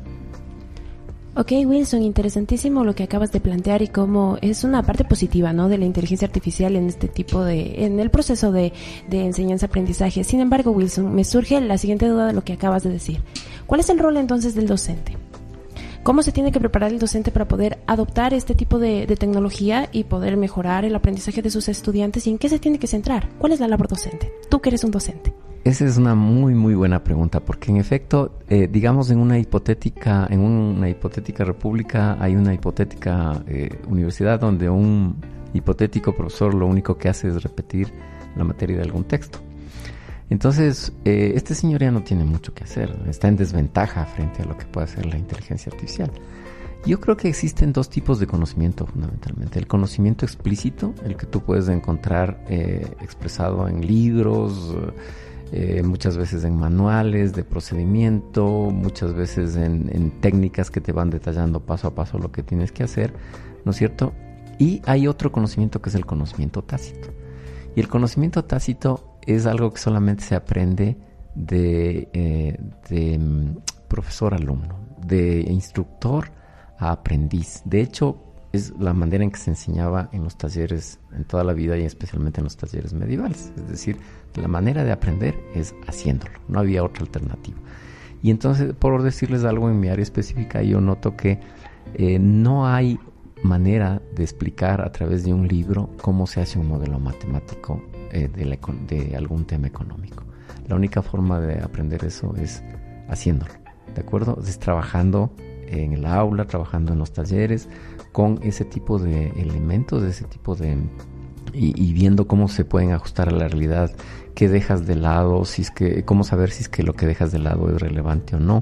Ok, Wilson, interesantísimo lo que acabas de plantear y cómo es una parte positiva, ¿no?, de la inteligencia artificial en este tipo de, en el proceso de, de enseñanza-aprendizaje. Sin embargo, Wilson, me surge la siguiente duda de lo que acabas de decir. ¿Cuál es el rol entonces del docente? ¿Cómo se tiene que preparar el docente para poder adoptar este tipo de, de tecnología y poder mejorar el aprendizaje de sus estudiantes? ¿Y en qué se tiene que centrar? ¿Cuál es la labor docente? Tú que eres un docente. Esa es una muy muy buena pregunta, porque en efecto, eh, digamos en una hipotética, en una hipotética república hay una hipotética eh, universidad donde un hipotético profesor lo único que hace es repetir la materia de algún texto. Entonces, eh, este señor ya no tiene mucho que hacer, está en desventaja frente a lo que puede hacer la inteligencia artificial. Yo creo que existen dos tipos de conocimiento fundamentalmente. El conocimiento explícito, el que tú puedes encontrar eh, expresado en libros, eh, muchas veces en manuales de procedimiento, muchas veces en, en técnicas que te van detallando paso a paso lo que tienes que hacer, ¿no es cierto? Y hay otro conocimiento que es el conocimiento tácito. Y el conocimiento tácito es algo que solamente se aprende de, eh, de um, profesor-alumno, de instructor a aprendiz. De hecho, es la manera en que se enseñaba en los talleres en toda la vida y especialmente en los talleres medievales. Es decir, la manera de aprender es haciéndolo. No había otra alternativa. Y entonces, por decirles algo en mi área específica, yo noto que eh, no hay manera de explicar a través de un libro cómo se hace un modelo matemático eh, de, la, de algún tema económico. La única forma de aprender eso es haciéndolo, ¿de acuerdo? Es trabajando en el aula, trabajando en los talleres, con ese tipo de elementos, ese tipo de... Y, y viendo cómo se pueden ajustar a la realidad, qué dejas de lado, si es que, cómo saber si es que lo que dejas de lado es relevante o no.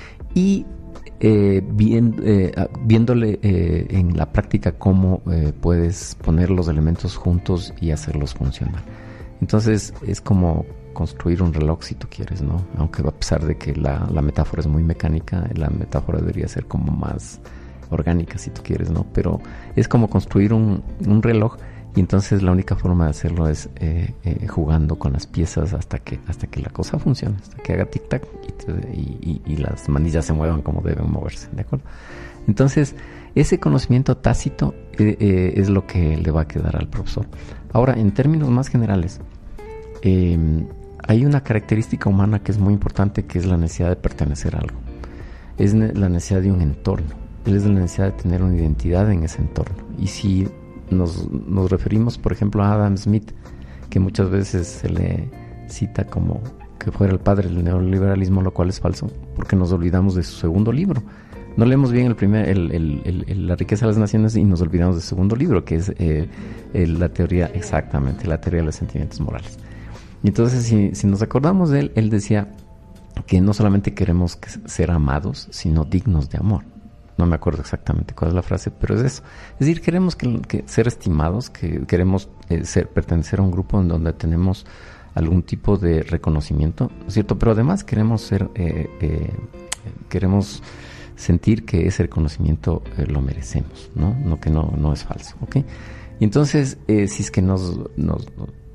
Y eh, bien, eh, viéndole eh, en la práctica cómo eh, puedes poner los elementos juntos y hacerlos funcionar. Entonces es como construir un reloj, si tú quieres, ¿no? Aunque a pesar de que la, la metáfora es muy mecánica, la metáfora debería ser como más orgánica, si tú quieres, ¿no? Pero es como construir un, un reloj, y entonces la única forma de hacerlo es eh, eh, jugando con las piezas hasta que hasta que la cosa funcione, hasta que haga tic-tac y, y, y las manillas se muevan como deben moverse, ¿de acuerdo? Entonces, ese conocimiento tácito eh, eh, es lo que le va a quedar al profesor. Ahora, en términos más generales, eh, hay una característica humana que es muy importante, que es la necesidad de pertenecer a algo. Es la necesidad de un entorno. Es la necesidad de tener una identidad en ese entorno. Y si nos, nos referimos, por ejemplo, a Adam Smith, que muchas veces se le cita como que fuera el padre del neoliberalismo, lo cual es falso, porque nos olvidamos de su segundo libro. No leemos bien el primer, el, el, el, el, La riqueza de las naciones, y nos olvidamos del segundo libro, que es eh, el, la teoría, exactamente, la teoría de los sentimientos morales. Y entonces, si, si nos acordamos de él, él decía que no solamente queremos ser amados, sino dignos de amor. No me acuerdo exactamente cuál es la frase, pero es eso. Es decir, queremos que, que ser estimados, que queremos eh, ser, pertenecer a un grupo en donde tenemos algún tipo de reconocimiento, ¿no es cierto? Pero además queremos ser, eh, eh, queremos sentir que ese reconocimiento eh, lo merecemos, ¿no? No, que no, no es falso, ¿ok? Y entonces, eh, si es que nos... nos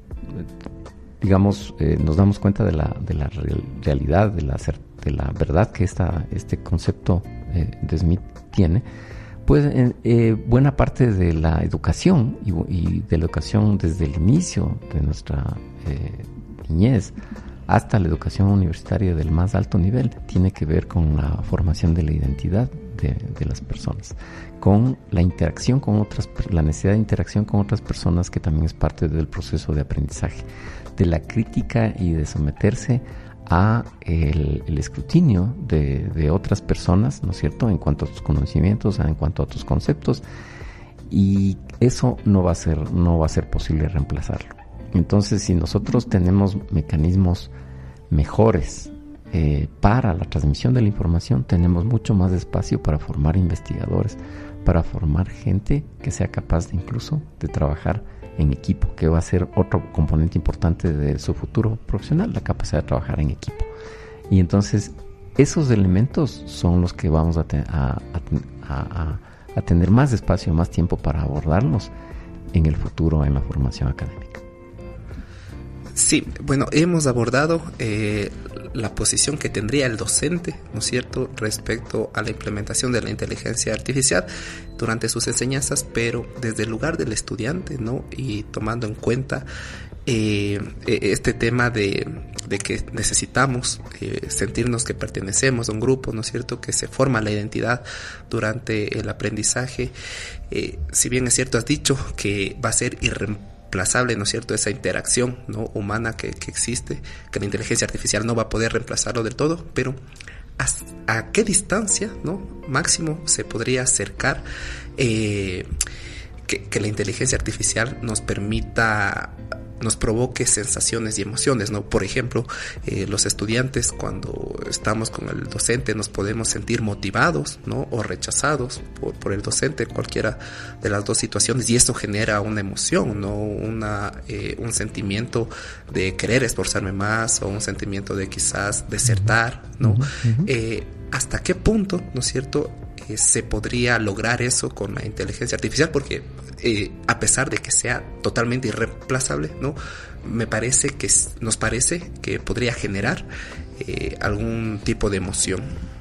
digamos, eh, nos damos cuenta de la, de la real, realidad, de la, de la verdad que esta, este concepto eh, de Smith tiene, pues eh, eh, buena parte de la educación y, y de la educación desde el inicio de nuestra eh, niñez hasta la educación universitaria del más alto nivel tiene que ver con la formación de la identidad de, de las personas, con la interacción con otras, la necesidad de interacción con otras personas, que también es parte del proceso de aprendizaje, de la crítica y de someterse a el, el escrutinio de, de otras personas, ¿no es cierto?, en cuanto a tus conocimientos, en cuanto a tus conceptos, y eso no va a ser, no va a ser posible reemplazarlo. Entonces, si nosotros tenemos mecanismos mejores eh, para la transmisión de la información, tenemos mucho más espacio para formar investigadores, para formar gente que sea capaz de incluso de trabajar en equipo, que va a ser otro componente importante de su futuro profesional, la capacidad de trabajar en equipo. Y entonces esos elementos son los que vamos a, te, a, a, a, a tener más espacio, más tiempo para abordarlos en el futuro en la formación académica. Sí, bueno, hemos abordado eh, la posición que tendría el docente, ¿no es cierto?, respecto a la implementación de la inteligencia artificial durante sus enseñanzas, pero desde el lugar del estudiante, ¿no?, y tomando en cuenta eh, este tema de, de que necesitamos eh, sentirnos que pertenecemos a un grupo, ¿no es cierto?, que se forma la identidad durante el aprendizaje. Eh, si bien es cierto, has dicho que va a ser irreemplazable, reemplazable, ¿no es cierto?, esa interacción, ¿no?, humana que, que existe, que la inteligencia artificial no va a poder reemplazarlo del todo, pero ¿a, a qué distancia, ¿no?, máximo se podría acercar eh, que, que la inteligencia artificial nos permita nos provoque sensaciones y emociones, ¿no? Por ejemplo, eh, los estudiantes cuando estamos con el docente nos podemos sentir motivados, ¿no? O rechazados por, por el docente, cualquiera de las dos situaciones, y eso genera una emoción, ¿no? Una, eh, un sentimiento de querer esforzarme más o un sentimiento de quizás desertar, ¿no? Uh-huh. Eh, ¿hasta qué punto, no es cierto, eh, se podría lograr eso con la inteligencia artificial? Porque eh, a pesar de que sea totalmente irreemplazable, ¿no? Me parece que nos parece que podría generar eh, algún tipo de emoción.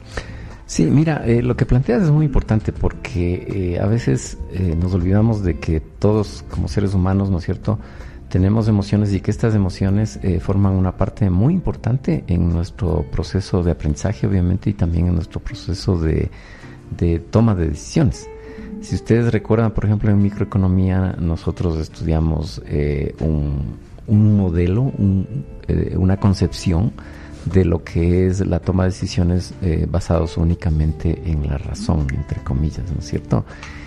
Sí, mira, eh, lo que planteas es muy importante porque eh, a veces eh, nos olvidamos de que todos como seres humanos, ¿no es cierto?, tenemos emociones y que estas emociones eh, forman una parte muy importante en nuestro proceso de aprendizaje, obviamente, y también en nuestro proceso de, de toma de decisiones. Si ustedes recuerdan, por ejemplo, en microeconomía nosotros estudiamos eh, un, un modelo, un, eh, una concepción de lo que es la toma de decisiones eh, basados únicamente en la razón, entre comillas, ¿no es cierto?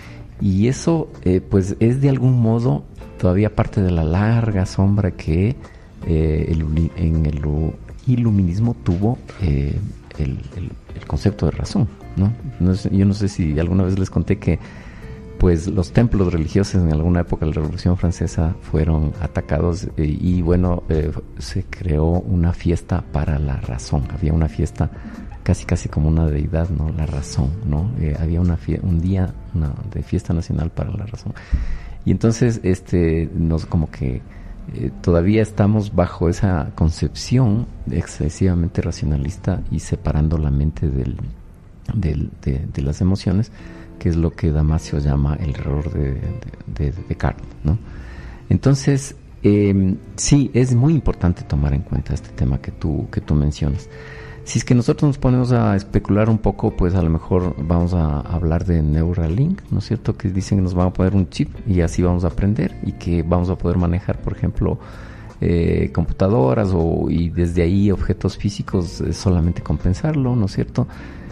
Y eso, eh, pues, es de algún modo todavía parte de la larga sombra que eh, el, en el iluminismo tuvo eh, el, el, el concepto de razón, ¿no? No es, yo no sé si alguna vez les conté que pues los templos religiosos en alguna época de la Revolución Francesa fueron atacados eh, y bueno, eh, se creó una fiesta para la razón. Había una fiesta casi casi como una deidad, ¿no? La razón, ¿no? Eh, había una fie- un día una, de fiesta nacional para la razón. Y entonces este nos como que eh, todavía estamos bajo esa concepción excesivamente racionalista y separando la mente del, del, de, de las emociones, que es lo que Damasio llama el error de, de, de, de Descartes, ¿no? Entonces, eh, sí, es muy importante tomar en cuenta este tema que tú, que tú mencionas. Si es que nosotros nos ponemos a especular un poco, pues a lo mejor vamos a hablar de Neuralink, ¿no es cierto? Que dicen que nos van a poner un chip y así vamos a aprender y que vamos a poder manejar, por ejemplo, eh, computadoras o, y desde ahí objetos físicos eh, solamente compensarlo, ¿no es cierto?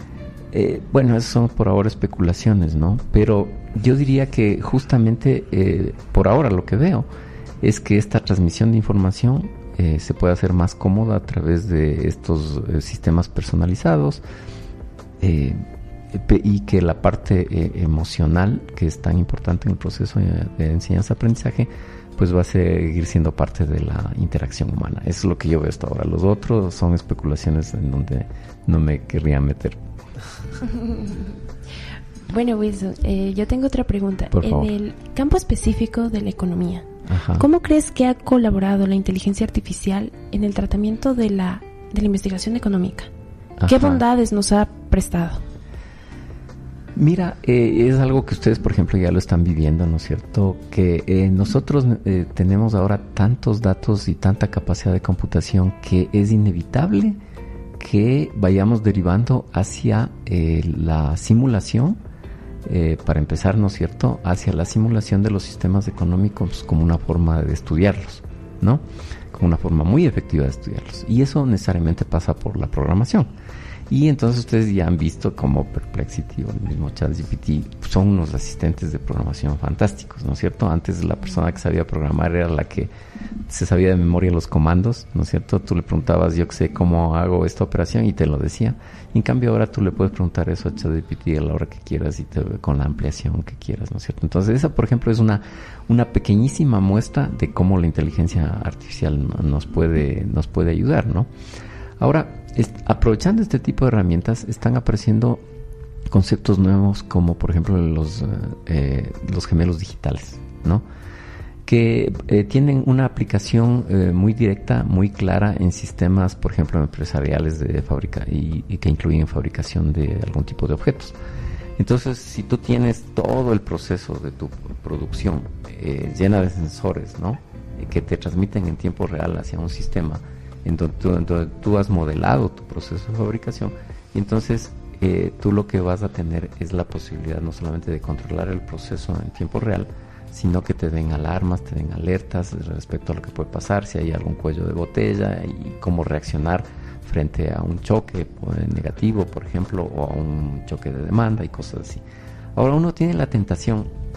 Eh, bueno, esas son por ahora especulaciones, ¿no? Pero yo diría que justamente eh, por ahora lo que veo es que esta transmisión de información eh, se puede hacer más cómoda a través de estos eh, sistemas personalizados eh, y que la parte eh, emocional, que es tan importante en el proceso de, de enseñanza-aprendizaje, pues va a seguir siendo parte de la interacción humana. Eso es lo que yo veo hasta ahora. Los otros son especulaciones en donde no me querría meter. Bueno, Wilson, eh, yo tengo otra pregunta. Por en favor. el campo específico de la economía, Ajá. ¿cómo crees que ha colaborado la inteligencia artificial en el tratamiento de la, de la investigación económica? Ajá. ¿Qué bondades nos ha prestado? Mira, eh, es algo que ustedes, por ejemplo, ya lo están viviendo, ¿no es cierto? Que eh, nosotros eh, tenemos ahora tantos datos y tanta capacidad de computación que es inevitable que vayamos derivando hacia eh, la simulación, eh, para empezar, ¿no es cierto?, hacia la simulación de los sistemas económicos como una forma de estudiarlos, ¿no? Como una forma muy efectiva de estudiarlos. Y eso necesariamente pasa por la programación. Y entonces ustedes ya han visto como Perplexity o el mismo ChatGPT son unos asistentes de programación fantásticos, ¿no es cierto? Antes la persona que sabía programar era la que se sabía de memoria los comandos, ¿no es cierto? Tú le preguntabas, yo qué sé, cómo hago esta operación y te lo decía. Y en cambio ahora tú le puedes preguntar eso a ChatGPT a la hora que quieras y te, con la ampliación que quieras, ¿no es cierto? Entonces esa, por ejemplo, es una, una pequeñísima muestra de cómo la inteligencia artificial nos puede, nos puede ayudar, ¿no? Ahora, es, aprovechando este tipo de herramientas, están apareciendo conceptos nuevos como, por ejemplo, los, eh, los gemelos digitales, ¿no? Que eh, tienen una aplicación eh, muy directa, muy clara en sistemas, por ejemplo, empresariales de fábrica y, y que incluyen fabricación de algún tipo de objetos. Entonces, si tú tienes todo el proceso de tu producción eh, llena de sensores, ¿no?, que te transmiten en tiempo real hacia un sistema en donde tú, en donde tú has modelado tu proceso de fabricación, y entonces eh, tú lo que vas a tener es la posibilidad no solamente de controlar el proceso en tiempo real, sino que te den alarmas, te den alertas respecto a lo que puede pasar, si hay algún cuello de botella y cómo reaccionar frente a un choque negativo, por ejemplo, o a un choque de demanda y cosas así. Ahora uno tiene la tentación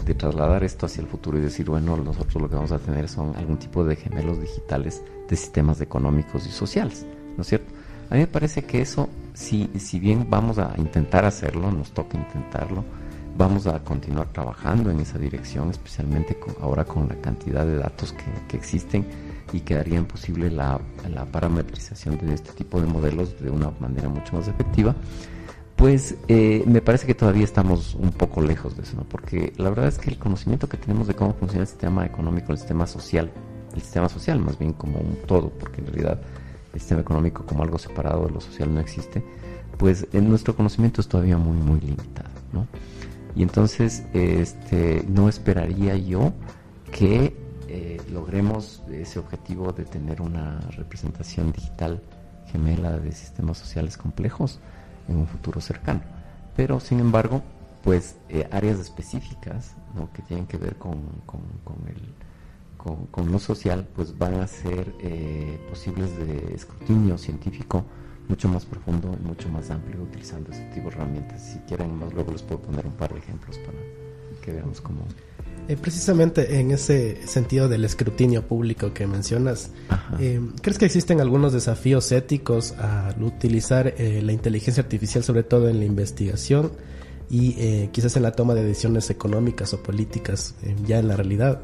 de trasladar esto hacia el futuro y decir, bueno, nosotros lo que vamos a tener son algún tipo de gemelos digitales de sistemas económicos y sociales, ¿no es cierto? A mí me parece que eso, si, si bien vamos a intentar hacerlo, nos toca intentarlo, vamos a continuar trabajando en esa dirección, especialmente con, ahora con la cantidad de datos que, que existen y que harían posible la, la parametrización de este tipo de modelos de una manera mucho más efectiva. Pues eh, me parece que todavía estamos un poco lejos de eso, ¿no? Porque la verdad es que el conocimiento que tenemos de cómo funciona el sistema económico, el sistema social, el sistema social más bien como un todo, porque en realidad el sistema económico como algo separado de lo social no existe, pues en nuestro conocimiento es todavía muy, muy limitado, ¿no? Y entonces este, no esperaría yo que eh, logremos ese objetivo de tener una representación digital gemela de sistemas sociales complejos en un futuro cercano, pero sin embargo pues eh, áreas específicas, ¿no? Que tienen que ver con, con, con, el, con, con lo social, pues van a ser eh, posibles de escrutinio científico mucho más profundo y mucho más amplio utilizando ese tipo de herramientas. Si quieren más luego les puedo poner un par de ejemplos para que veamos cómo. Eh, precisamente en ese sentido del escrutinio público que mencionas, eh, ¿crees que existen algunos desafíos éticos al utilizar eh, la inteligencia artificial, sobre todo en la investigación y eh, quizás en la toma de decisiones económicas o políticas eh, ya en la realidad?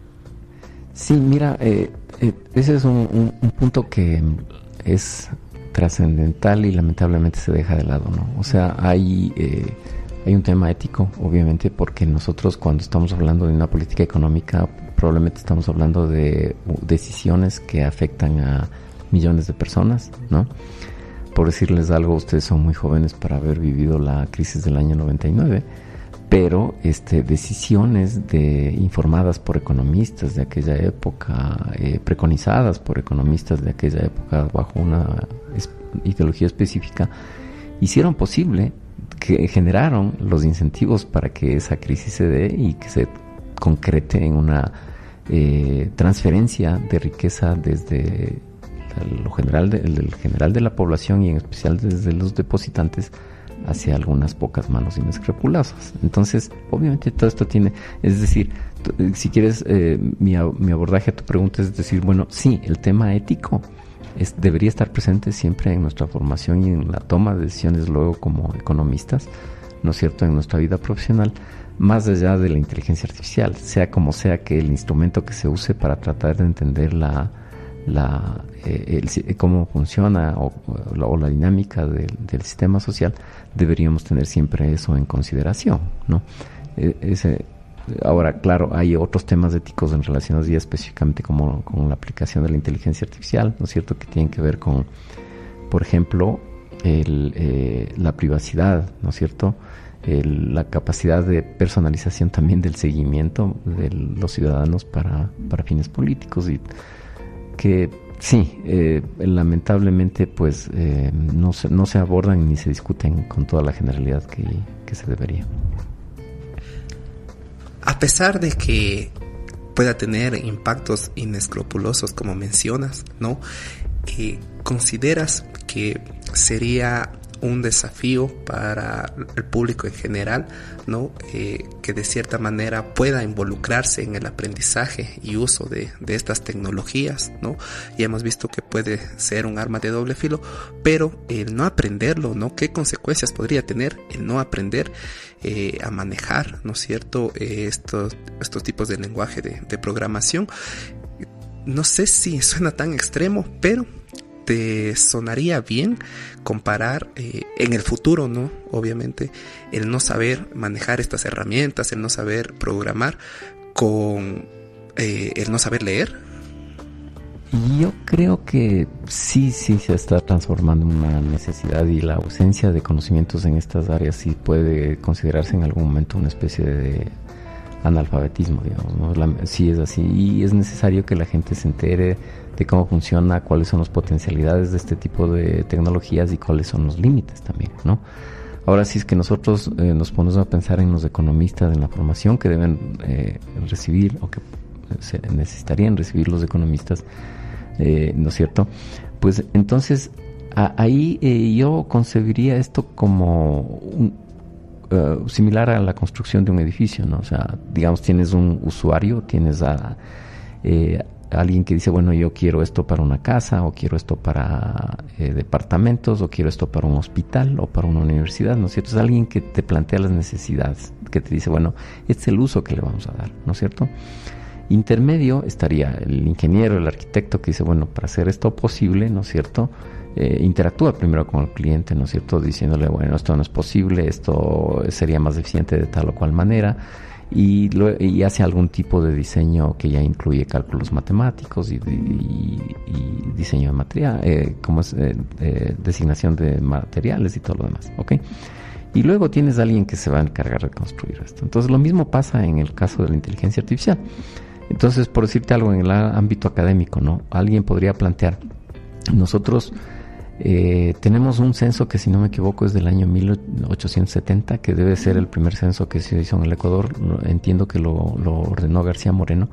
Sí, mira, eh, eh, ese es un, un, un punto que es trascendental y lamentablemente se deja de lado, ¿no? O sea, hay... Eh, Hay un tema ético, obviamente, porque nosotros cuando estamos hablando de una política económica probablemente estamos hablando de decisiones que afectan a millones de personas, ¿no? Por decirles algo, ustedes son muy jóvenes para haber vivido la crisis del año noventa y nueve, pero este, decisiones de, informadas por economistas de aquella época, eh, preconizadas por economistas de aquella época bajo una es, ideología específica, hicieron posible que generaron los incentivos para que esa crisis se dé y que se concrete en una eh, transferencia de riqueza desde lo general de, el general de la población y en especial desde los depositantes hacia algunas pocas manos inescrupulosas. Entonces, obviamente todo esto tiene, es decir, t- si quieres eh, mi, mi abordaje a tu pregunta es decir, bueno, sí, el tema ético Es, debería estar presente siempre en nuestra formación y en la toma de decisiones luego como economistas, ¿no es cierto?, en nuestra vida profesional, más allá de la inteligencia artificial, sea como sea que el instrumento que se use para tratar de entender la, la eh, el, cómo funciona o, o, la, o la dinámica del, del sistema social, deberíamos tener siempre eso en consideración, ¿no? Eh, ese Ahora, claro, hay otros temas éticos en relación ya específicamente como con la aplicación de la inteligencia artificial, ¿no es cierto?, que tienen que ver con, por ejemplo, el, eh, la privacidad, ¿no es cierto?, el, la capacidad de personalización también del seguimiento de los ciudadanos para, para fines políticos y que sí, eh, lamentablemente pues eh, no, se, no se abordan ni se discuten con toda la generalidad que, que se debería. A pesar de que pueda tener impactos inescrupulosos, como mencionas, ¿no? Eh, ¿Consideras que sería un desafío para el público en general, ¿no? Eh, que de cierta manera pueda involucrarse en el aprendizaje y uso de, de estas tecnologías, ¿no? Ya hemos visto que puede ser un arma de doble filo, pero el no aprenderlo, ¿no? ¿Qué consecuencias podría tener el no aprender eh, a manejar, ¿no es cierto?, eh, estos, estos tipos de lenguaje de, de programación? No sé si suena tan extremo, pero ¿te sonaría bien comparar eh, en el futuro, no? Obviamente, el no saber manejar estas herramientas, el no saber programar con eh, el no saber leer. Yo creo que sí, sí se está transformando en una necesidad y la ausencia de conocimientos en estas áreas sí puede considerarse en algún momento una especie de analfabetismo, digamos, ¿no? La, sí es así y es necesario que la gente se entere de cómo funciona, cuáles son las potencialidades de este tipo de tecnologías y cuáles son los límites también, ¿no? Ahora, si es que nosotros eh, nos ponemos a pensar en los economistas, en la formación que deben eh, recibir o que se necesitarían recibir los economistas, eh, ¿no es cierto? Pues entonces a, ahí eh, yo concebiría esto como un, uh, similar a la construcción de un edificio, ¿no? O sea, digamos, tienes un usuario, tienes a eh, alguien que dice, bueno, yo quiero esto para una casa, o quiero esto para eh, departamentos, o quiero esto para un hospital, o para una universidad, ¿no es cierto? Es alguien que te plantea las necesidades, que te dice, bueno, este es el uso que le vamos a dar, ¿no es cierto? Intermedio estaría el ingeniero, el arquitecto, que dice, bueno, para hacer esto posible, ¿no es cierto?, Eh, interactúa primero con el cliente, ¿no es cierto?, diciéndole, bueno, esto no es posible, esto sería más eficiente de tal o cual manera, y, lo, y hace algún tipo de diseño que ya incluye cálculos matemáticos y, y, y diseño de material, eh, como es eh, eh, designación de materiales y todo lo demás, ¿ok? Y luego tienes a alguien que se va a encargar de construir esto. Entonces lo mismo pasa en el caso de la inteligencia artificial. Entonces, por decirte algo en el ámbito académico, ¿no?, alguien podría plantear, nosotros Eh, tenemos un censo que, si no me equivoco, es del año mil ochocientos setenta, que debe ser el primer censo que se hizo en el Ecuador. Entiendo que lo, lo ordenó García Moreno,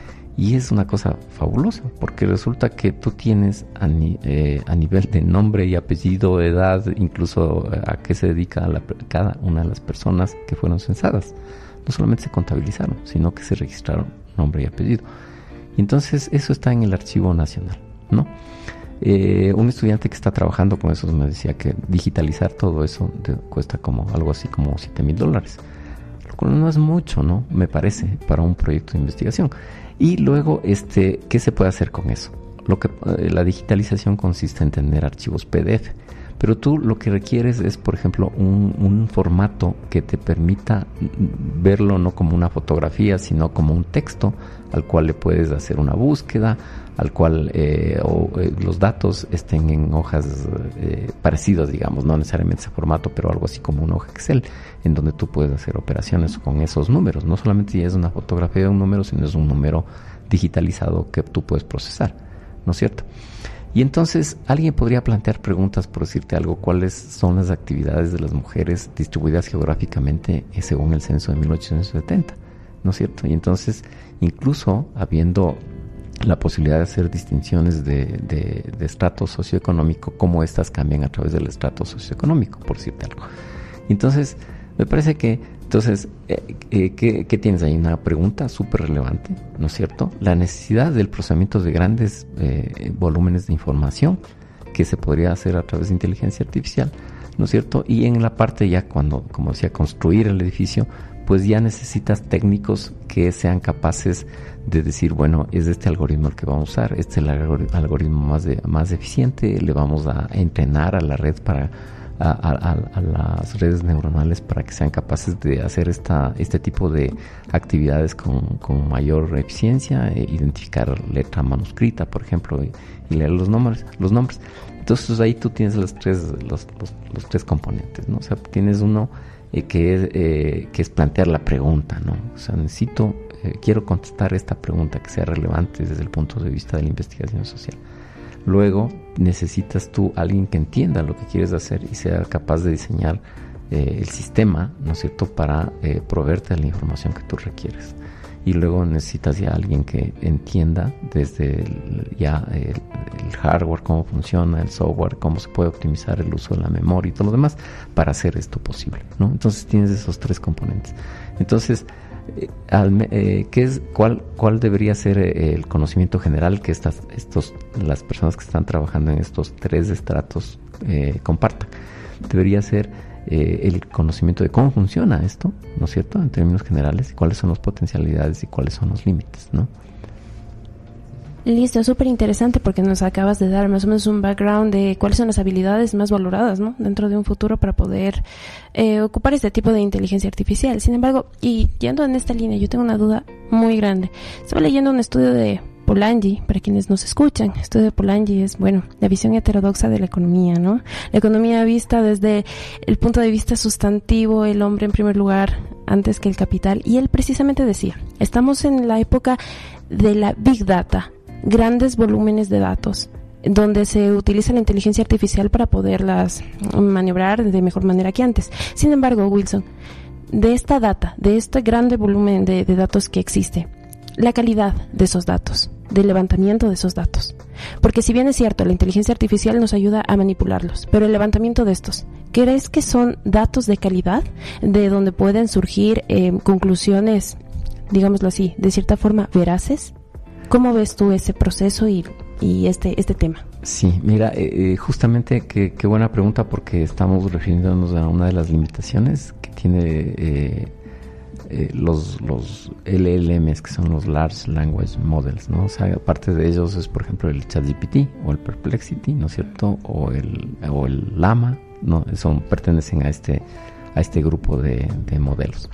y es una cosa fabulosa, porque resulta que tú tienes a, ni, eh, a nivel de nombre y apellido, edad, incluso a qué se dedica a la, cada una de las personas que fueron censadas. No solamente se contabilizaron, sino que se registraron nombre y apellido. Y entonces eso está en el Archivo Nacional, ¿no? Eh, un estudiante que está trabajando con eso me decía que digitalizar todo eso te cuesta como algo así como siete mil dólares, lo cual no es mucho, ¿no?, me parece, para un proyecto de investigación. Y luego, este, ¿qué se puede hacer con eso? Lo que eh, la digitalización consiste en tener archivos P D F, pero tú lo que requieres es, por ejemplo, un, un formato que te permita verlo no como una fotografía, sino como un texto al cual le puedes hacer una búsqueda, al cual eh, o, eh, los datos estén en hojas eh, parecidas, digamos, no necesariamente ese formato, pero algo así como una hoja Excel, en donde tú puedes hacer operaciones con esos números. No solamente ya es una fotografía de un número, sino es un número digitalizado que tú puedes procesar, ¿no es cierto? Y entonces alguien podría plantear preguntas, por decirte algo, cuáles son las actividades de las mujeres distribuidas geográficamente eh, según el censo de mil ochocientos setenta, ¿no es cierto? Y entonces, incluso habiendo la posibilidad de hacer distinciones de, de, de estrato socioeconómico, cómo estas cambian a través del estrato socioeconómico, por decirte algo. Y entonces, me parece que, entonces, eh, eh, ¿qué, ¿qué tienes ahí? Una pregunta súper relevante, ¿no es cierto? La necesidad del procesamiento de grandes eh, volúmenes de información que se podría hacer a través de inteligencia artificial, ¿no es cierto? Y en la parte ya cuando, como decía, construir el edificio, pues ya necesitas técnicos que sean capaces de decir, bueno, es este algoritmo el que vamos a usar, este es el algoritmo más, de, más eficiente, le vamos a entrenar a la red para a, a, a las redes neuronales para que sean capaces de hacer esta este tipo de actividades con, con mayor eficiencia, e identificar letra manuscrita, por ejemplo, y, y leer los nombres, los nombres. Entonces ahí tú tienes los tres los, los, los tres componentes, ¿no? O sea, tienes uno eh, que es eh, que es plantear la pregunta, ¿no? O sea, necesito eh, quiero contestar esta pregunta que sea relevante desde el punto de vista de la investigación social. Luego necesitas tú alguien que entienda lo que quieres hacer y sea capaz de diseñar eh, el sistema, ¿no es cierto?, para eh, proveerte de la información que tú requieres. Y luego necesitas ya alguien que entienda desde el, ya el, el hardware, cómo funciona, el software, cómo se puede optimizar el uso de la memoria y todo lo demás para hacer esto posible, ¿no? Entonces tienes esos tres componentes. Entonces, Eh, al, eh, ¿qué es, cuál, cuál debería ser eh, el conocimiento general que estas, estos, las personas que están trabajando en estos tres estratos eh, compartan? Debería ser eh, el conocimiento de cómo funciona esto, ¿no es cierto?, en términos generales, y cuáles son las potencialidades y cuáles son los límites, ¿no? Listo, súper interesante porque nos acabas de dar más o menos un background de cuáles son las habilidades más valoradas, ¿no?, dentro de un futuro para poder eh, ocupar este tipo de inteligencia artificial. Sin embargo, y yendo en esta línea, yo tengo una duda muy grande. Estaba leyendo un estudio de Polanyi, para quienes nos escuchan. El estudio de Polanyi es, bueno, la visión heterodoxa de la economía, ¿no? La economía vista desde el punto de vista sustantivo, el hombre en primer lugar, antes que el capital. Y él precisamente decía, estamos en la época de la Big Data, grandes volúmenes de datos, donde se utiliza la inteligencia artificial para poderlas maniobrar de mejor manera que antes. Sin embargo, Wilson, de esta data, de este grande volumen de, de datos que existe, la calidad de esos datos, del levantamiento de esos datos. Porque si bien es cierto, la inteligencia artificial nos ayuda a manipularlos, pero el levantamiento de estos, ¿crees que son datos de calidad de donde pueden surgir eh, conclusiones, digámoslo así, de cierta forma veraces? ¿Cómo ves tú ese proceso y, y este este tema? Sí, mira, eh, justamente qué qué buena pregunta, porque estamos refiriéndonos a una de las limitaciones que tiene eh, eh, los los L L Ms, que son los Large Language Models, ¿no? O sea, aparte de ellos es, por ejemplo, el ChatGPT o el Perplexity, ¿no es cierto? O el o el Llama, no, son pertenecen a este a este grupo de, de modelos.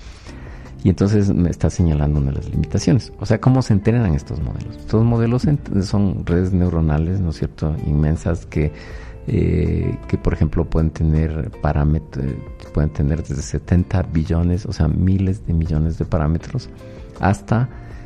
Y entonces me está señalando una de las limitaciones. O sea, ¿cómo se entrenan estos modelos? Estos modelos son redes neuronales, ¿no es cierto?, inmensas que, eh, que por ejemplo, pueden tener parámetros, pueden tener desde setenta billones, o sea, miles de millones de parámetros, hasta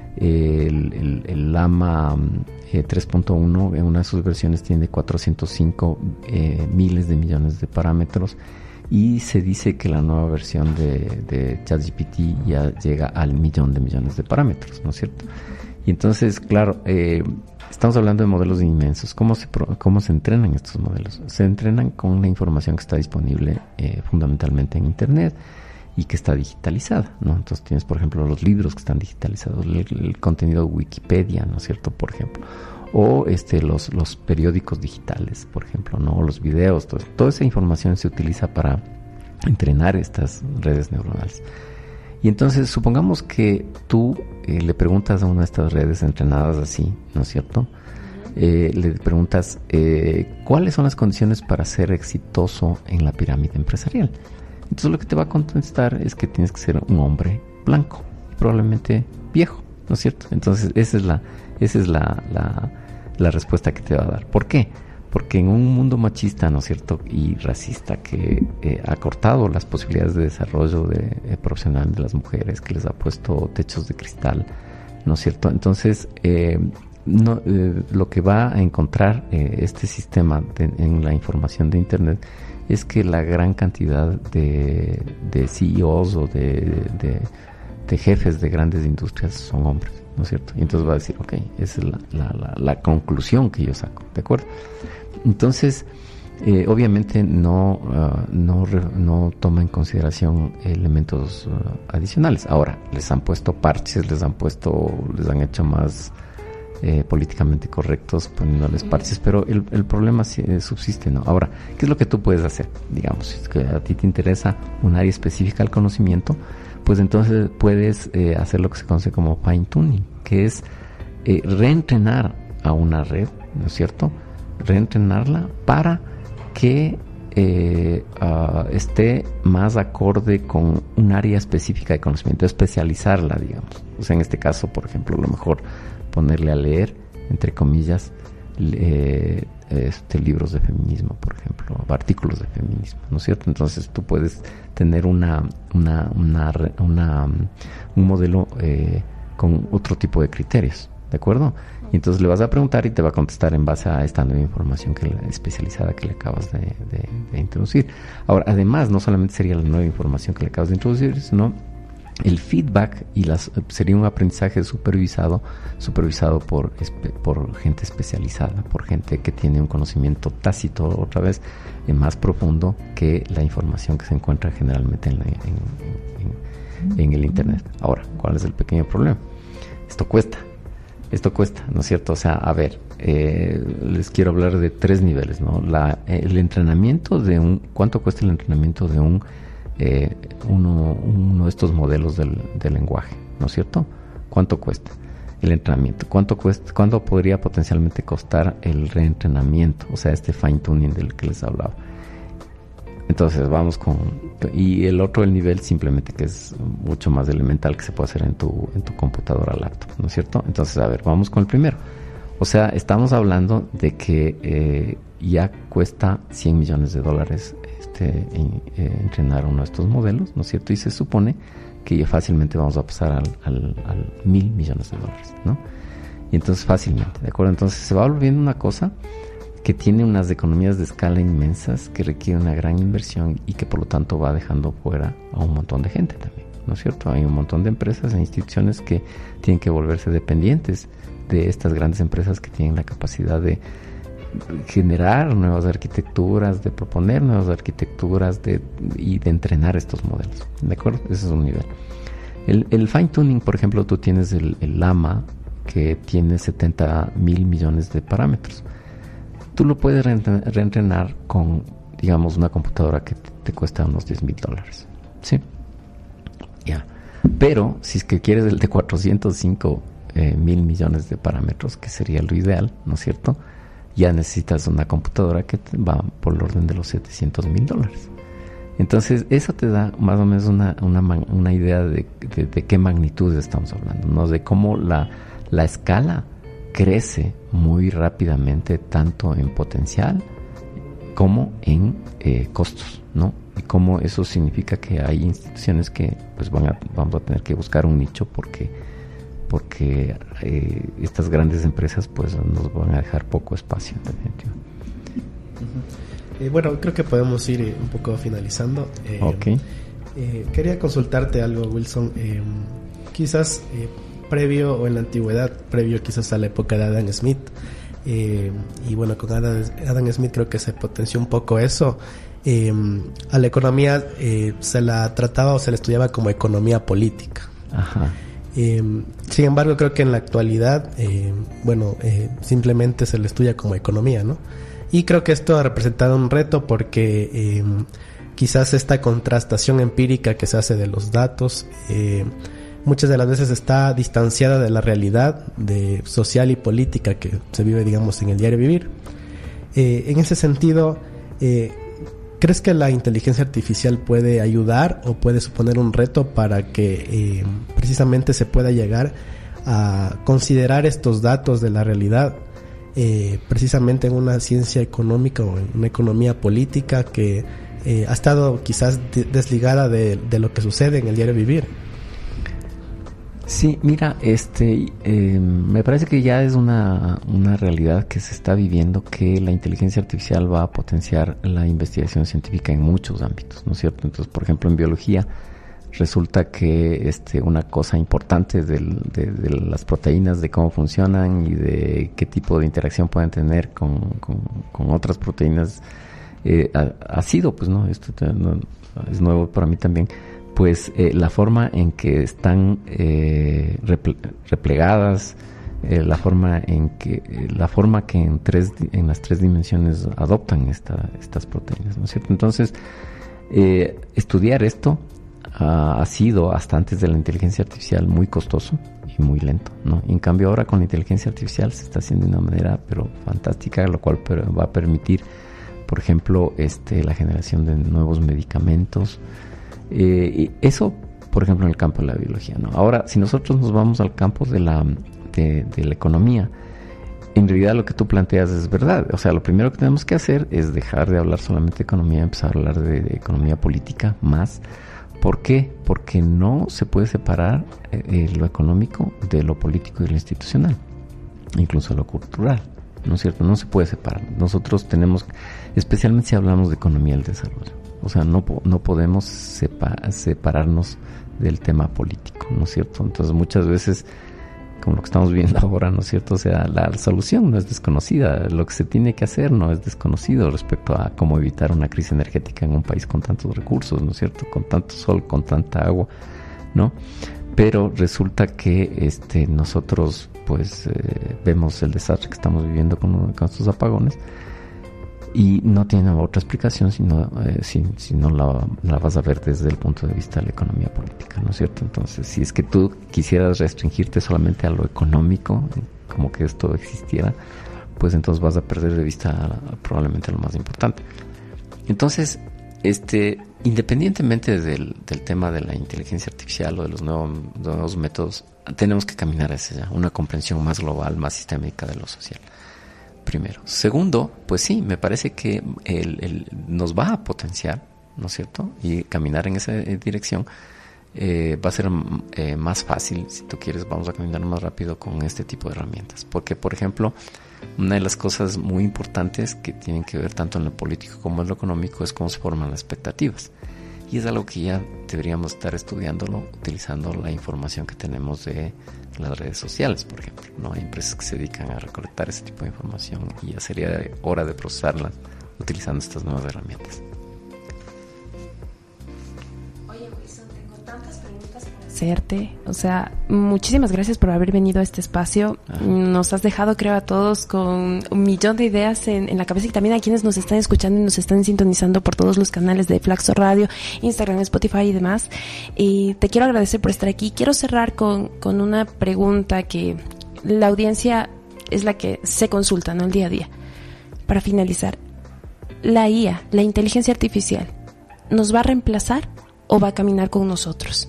eh, el, el, el Llama eh, tres punto uno, en una de sus versiones tiene cuatrocientos cinco eh, miles de millones de parámetros. Y se dice que la nueva versión de, de ChatGPT ya llega al millón de millones de parámetros, ¿no es cierto? Y entonces, claro, eh, estamos hablando de modelos inmensos. ¿Cómo se, cómo se entrenan estos modelos? Se entrenan con la información que está disponible eh, fundamentalmente en Internet y que está digitalizada, ¿no? Entonces tienes, por ejemplo, los libros que están digitalizados, el, el contenido de Wikipedia, ¿no es cierto?, por ejemplo. O este los los periódicos digitales, por ejemplo, no, los videos, todo, toda esa información se utiliza para entrenar estas redes neuronales. Y entonces supongamos que tú eh, le preguntas a una de estas redes entrenadas así, ¿no es cierto? Eh, le preguntas eh, cuáles son las condiciones para ser exitoso en la pirámide empresarial. Entonces lo que te va a contestar es que tienes que ser un hombre blanco, probablemente viejo, ¿no es cierto? Entonces esa es la esa es la, la, la respuesta que te va a dar. ¿Por qué? Porque en un mundo machista, ¿no es cierto?, y racista, que eh, ha cortado las posibilidades de desarrollo de, eh, profesional de las mujeres, que les ha puesto techos de cristal, ¿no es cierto? Entonces, eh, no, eh, lo que va a encontrar eh, este sistema de, en la información de Internet es que la gran cantidad de, de C E Os o de, de, de jefes de grandes industrias son hombres, ¿no es cierto? Y entonces va a decir, ok, esa es la, la, la, la conclusión que yo saco, ¿de acuerdo? Entonces, eh, obviamente no, uh, no, re, no toma en consideración elementos uh, adicionales. Ahora, les han puesto parches, les han puesto, les han hecho más eh, políticamente correctos poniéndoles parches, pero el, el problema sí, eh, subsiste, ¿no? Ahora, ¿qué es lo que tú puedes hacer? Digamos, si es que a ti te interesa un área específica del conocimiento, pues entonces puedes eh, hacer lo que se conoce como fine tuning, que es eh, reentrenar a una red, ¿no es cierto?, reentrenarla para que eh, uh, esté más acorde con un área específica de conocimiento, especializarla, digamos. O sea, en este caso, por ejemplo, a lo mejor ponerle a leer, entre comillas, eh, este, libros de feminismo, por ejemplo, artículos de feminismo, ¿no es cierto? Entonces tú puedes tener una, una, una, una un modelo eh, con otro tipo de criterios, ¿de acuerdo? Y entonces le vas a preguntar y te va a contestar en base a esta nueva información que especializada que le acabas de, de, de introducir. Ahora, además, no solamente sería la nueva información que le acabas de introducir, sino el feedback y las sería un aprendizaje supervisado, supervisado por, por gente especializada, por gente que tiene un conocimiento tácito, otra vez, eh, más profundo que la información que se encuentra generalmente en, la, en, en, en el Internet. Ahora, ¿cuál es el pequeño problema? Esto cuesta. Esto cuesta, ¿no es cierto? O sea, a ver, eh, les quiero hablar de tres niveles, ¿no? La, el entrenamiento de un... ¿Cuánto cuesta el entrenamiento de un eh, uno, uno de estos modelos del, del lenguaje, ¿no es cierto? ¿Cuánto cuesta el entrenamiento? ¿Cuánto cuesta? ¿Cuánto podría potencialmente costar el reentrenamiento? O sea, este fine tuning del que les hablaba. Entonces vamos con... Y el otro, el nivel simplemente que es mucho más elemental, que se puede hacer en tu, en tu computadora laptop, ¿no es cierto? Entonces, a ver, vamos con el primero. O sea, estamos hablando de que eh, ya cuesta cien millones de dólares este, en, eh, entrenar uno de estos modelos, ¿no es cierto? Y se supone que ya fácilmente vamos a pasar al, al, al mil millones de dólares, ¿no? Y entonces fácilmente, ¿de acuerdo? Entonces se va volviendo una cosa que tiene unas economías de escala inmensas, que requiere una gran inversión y que por lo tanto va dejando fuera a un montón de gente también, ¿no es cierto? Hay un montón de empresas e instituciones que tienen que volverse dependientes de estas grandes empresas que tienen la capacidad de generar nuevas arquitecturas, de proponer nuevas arquitecturas de, y de entrenar estos modelos, ¿de acuerdo? Ese es un nivel. El, el fine tuning, por ejemplo, tú tienes el, el Llama, que tiene setenta mil millones de parámetros. Tú lo puedes reentrenar, reentrenar con, digamos, una computadora que te, te cuesta unos diez mil dólares. ¿Sí? Ya. Pero, si es que quieres el de cuatrocientos cinco eh, mil millones de parámetros, que sería lo ideal, ¿no es cierto? Ya necesitas una computadora que te va por el orden de los setecientos mil dólares. Entonces, eso te da más o menos una, una, una idea de, de, de qué magnitudes estamos hablando, ¿no? De cómo la, la escala crece muy rápidamente, tanto en potencial como en eh, costos, ¿no? Y cómo eso significa que hay instituciones que pues van a, vamos a tener que buscar un nicho porque, porque eh, estas grandes empresas pues nos van a dejar poco espacio, en definitiva. Uh-huh. Eh, bueno, creo que podemos ir eh, un poco finalizando. Eh, ok. Eh, quería consultarte algo, Wilson. Eh, quizás eh, previo o en la antigüedad, previo quizás a la época de Adam Smith. Eh, y bueno, con Adam, Adam Smith creo que se potenció un poco eso. Eh, a la economía eh, se la trataba o se la estudiaba como economía política. Ajá. Eh, sin embargo, creo que en la actualidad, eh, bueno, eh, simplemente se le estudia como economía, ¿no? Y creo que esto ha representado un reto porque eh, quizás esta contrastación empírica que se hace de los datos eh, muchas de las veces está distanciada de la realidad de social y política que se vive, digamos, en el diario vivir. Eh, en ese sentido, eh, ¿crees que la inteligencia artificial puede ayudar o puede suponer un reto para que eh, precisamente se pueda llegar a considerar estos datos de la realidad Eh, precisamente en una ciencia económica o en una economía política que eh, ha estado quizás de- desligada de, de lo que sucede en el diario vivir? Sí, mira, este, eh, me parece que ya es una, una realidad que se está viviendo, que la inteligencia artificial va a potenciar la investigación científica en muchos ámbitos, ¿no es cierto? Entonces, por ejemplo, en biología resulta que este, una cosa importante del, de, de las proteínas, de cómo funcionan y de qué tipo de interacción pueden tener con, con, con otras proteínas, eh, ha, ha sido, pues no, esto te, no, es nuevo para mí también, pues eh, la forma en que están eh, reple, replegadas, eh, la forma en que eh, la forma que en tres en las tres dimensiones adoptan esta, estas proteínas, ¿no es cierto? Entonces, eh, estudiar esto Uh, ha sido hasta antes de la inteligencia artificial muy costoso y muy lento, ¿no? Y en cambio ahora con la inteligencia artificial se está haciendo de una manera pero fantástica, lo cual pero va a permitir, por ejemplo, este la generación de nuevos medicamentos. Eh, y eso, por ejemplo, en el campo de la biología, ¿no? Ahora, si nosotros nos vamos al campo de la de, de la economía, en realidad lo que tú planteas es verdad. O sea, lo primero que tenemos que hacer es dejar de hablar solamente de economía y empezar a hablar de, de economía política más. ¿Por qué? Porque no se puede separar eh, lo económico de lo político y lo institucional, incluso lo cultural, ¿no es cierto? No se puede separar. Nosotros tenemos, especialmente si hablamos de economía del desarrollo, o sea, no, no podemos sepa, separarnos del tema político, ¿no es cierto? Entonces muchas veces, como lo que estamos viendo ahora, ¿no es cierto? O sea, la solución no es desconocida, lo que se tiene que hacer no es desconocido respecto a cómo evitar una crisis energética en un país con tantos recursos, ¿no es cierto? Con tanto sol, con tanta agua, ¿no? Pero resulta que este nosotros, pues, eh, vemos el desastre que estamos viviendo con, con estos apagones y no tiene otra explicación sino, eh, si, si no la, la vas a ver desde el punto de vista de la economía política, ¿no es cierto? Entonces, si es que tú quisieras restringirte solamente a lo económico, como que esto existiera, pues entonces vas a perder de vista probablemente lo más importante. Entonces, este, independientemente del, del tema de la inteligencia artificial o de los nuevos, nuevos métodos, tenemos que caminar hacia allá, una comprensión más global, más sistémica de lo social. Primero. Segundo, pues sí, me parece que el, el, nos va a potenciar, ¿no es cierto? Y caminar en esa dirección eh, va a ser eh, más fácil, si tú quieres, vamos a caminar más rápido con este tipo de herramientas. Porque, por ejemplo, una de las cosas muy importantes que tienen que ver tanto en lo político como en lo económico es cómo se forman las expectativas. y es algo que ya deberíamos estar estudiándolo utilizando la información que tenemos de las redes sociales, por ejemplo, ¿no? Hay empresas que se dedican a recolectar ese tipo de información y ya sería hora de procesarlas utilizando estas nuevas herramientas. Hacerte, o sea, muchísimas gracias por haber venido a este espacio. Ah. Nos has dejado, creo, a todos con un millón de ideas en, en la cabeza, y también a quienes nos están escuchando y nos están sintonizando por todos los canales de Flaxo Radio, Instagram, Spotify y demás. Y te quiero agradecer por estar aquí. Quiero cerrar con, con una pregunta que la audiencia es la que se consulta, ¿no? El día a día. Para finalizar, ¿la I A, la inteligencia artificial, nos va a reemplazar o va a caminar con nosotros?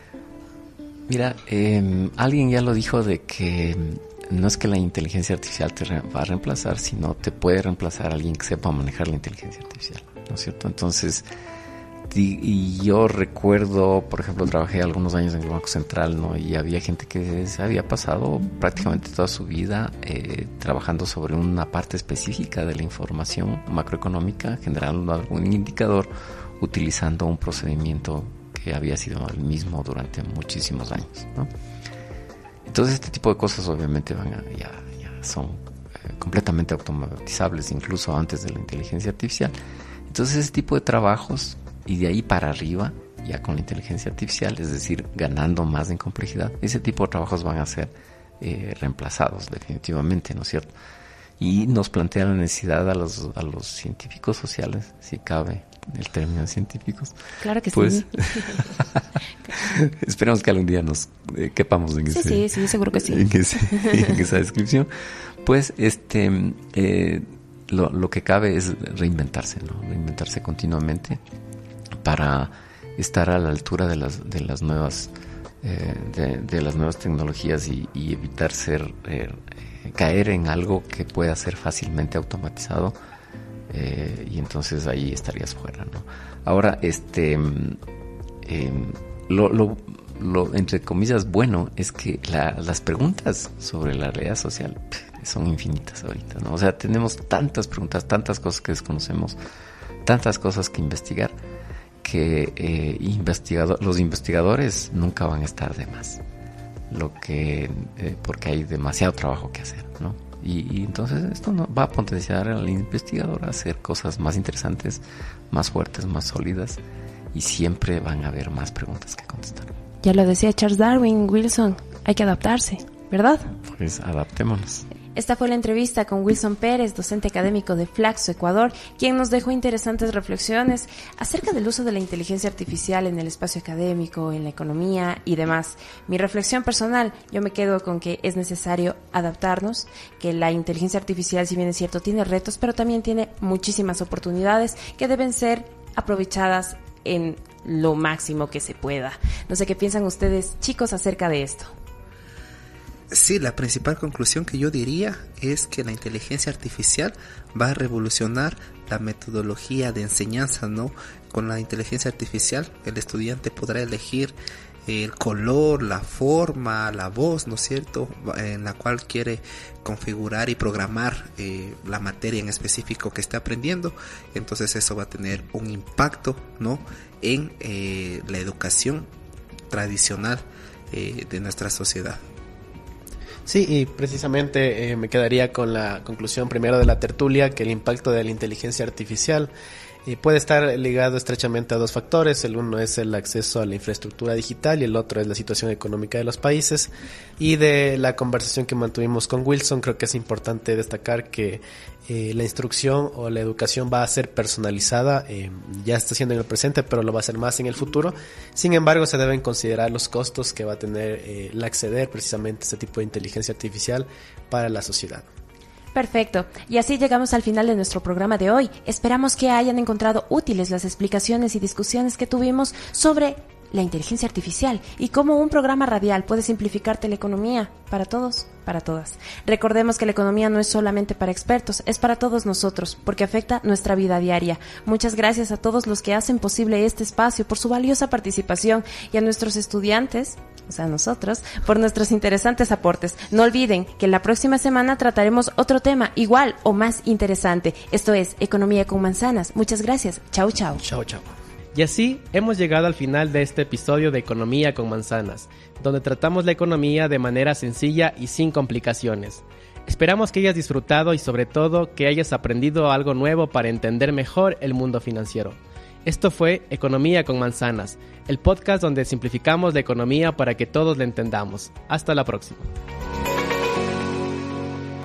Mira, eh, alguien ya lo dijo de que no es que la inteligencia artificial te re- va a reemplazar, sino te puede reemplazar a alguien que sepa manejar la inteligencia artificial, ¿no es cierto? Entonces, y, y yo recuerdo, por ejemplo, trabajé algunos años en el Banco Central, ¿no? Y había gente que se había pasado prácticamente toda su vida eh, trabajando sobre una parte específica de la información macroeconómica, generando algún indicador, utilizando un procedimiento que había sido el mismo durante muchísimos años, ¿no? Entonces este tipo de cosas obviamente van a, ya, ya son eh, completamente automatizables, incluso antes de la inteligencia artificial. Entonces ese tipo de trabajos, y de ahí para arriba, ya con la inteligencia artificial, es decir, ganando más en complejidad, ese tipo de trabajos van a ser eh, reemplazados definitivamente, ¿no es cierto? Y nos plantea la necesidad a los, a los científicos sociales, si cabe el término de científicos. Claro que pues, sí. Esperamos que algún día nos eh, quepamos en, sí, ese, sí, sí, seguro que sí. en, ese, en esa descripción. Pues este eh, lo, lo que cabe es reinventarse, ¿no? Reinventarse continuamente para estar a la altura de las, de las nuevas eh, de, de las nuevas tecnologías y, y evitar ser eh, caer en algo que pueda ser fácilmente automatizado. Eh, y entonces ahí estarías fuera, ¿no? Ahora, este, eh, lo, lo, lo, entre comillas, bueno es que la, las preguntas sobre la realidad social pff, son infinitas ahorita, ¿no? O sea, tenemos tantas preguntas, tantas cosas que desconocemos, tantas cosas que investigar, que eh, investigador, los investigadores nunca van a estar de más, lo que, eh, porque hay demasiado trabajo que hacer, ¿no? Y, y entonces esto no, va a potenciar al investigador a hacer cosas más interesantes, más fuertes, más sólidas, y siempre van a haber más preguntas que contestar. Ya lo decía Charles Darwin, Wilson, hay que adaptarse, ¿verdad? Pues adaptémonos. Esta fue la entrevista con Wilson Pérez, docente académico de Flaxo, Ecuador, quien nos dejó interesantes reflexiones acerca del uso de la inteligencia artificial en el espacio académico, en la economía y demás. Mi reflexión personal, yo me quedo con que es necesario adaptarnos, que la inteligencia artificial, si bien es cierto, tiene retos, pero también tiene muchísimas oportunidades que deben ser aprovechadas en lo máximo que se pueda. No sé qué piensan ustedes, chicos, acerca de esto. Sí, la principal conclusión que yo diría es que la inteligencia artificial va a revolucionar la metodología de enseñanza, ¿no? Con la inteligencia artificial el estudiante podrá elegir el color, la forma, la voz, ¿no es cierto?, en la cual quiere configurar y programar eh, la materia en específico que está aprendiendo. Entonces eso va a tener un impacto, ¿no?, en eh, la educación tradicional eh, de nuestra sociedad. Sí, y precisamente eh, me quedaría con la conclusión primero de la tertulia, que el impacto de la inteligencia artificial eh, puede estar ligado estrechamente a dos factores. El uno es el acceso a la infraestructura digital y el otro es la situación económica de los países. Y de la conversación que mantuvimos con Wilson, creo que es importante destacar que eh, la instrucción o la educación va a ser personalizada, eh, ya está siendo en el presente, pero lo va a ser más en el futuro. Sin embargo, se deben considerar los costos que va a tener eh, el acceder precisamente a este tipo de inteligencia artificial para la sociedad. Perfecto, y así llegamos al final de nuestro programa de hoy. Esperamos que hayan encontrado útiles las explicaciones y discusiones que tuvimos sobre la inteligencia artificial y cómo un programa radial puede simplificarte la economía para todos, para todas. Recordemos que la economía no es solamente para expertos, es para todos nosotros, porque afecta nuestra vida diaria. Muchas gracias a todos los que hacen posible este espacio por su valiosa participación y a nuestros estudiantes, o sea, nosotros, por nuestros interesantes aportes. No olviden que la próxima semana trataremos otro tema igual o más interesante. Esto es Economía con Manzanas. Muchas gracias. Chau, chau. Chau, chau. Y así hemos llegado al final de este episodio de Economía con Manzanas, donde tratamos la economía de manera sencilla y sin complicaciones. Esperamos que hayas disfrutado y sobre todo que hayas aprendido algo nuevo para entender mejor el mundo financiero. Esto fue Economía con Manzanas, el podcast donde simplificamos la economía para que todos la entendamos. Hasta la próxima.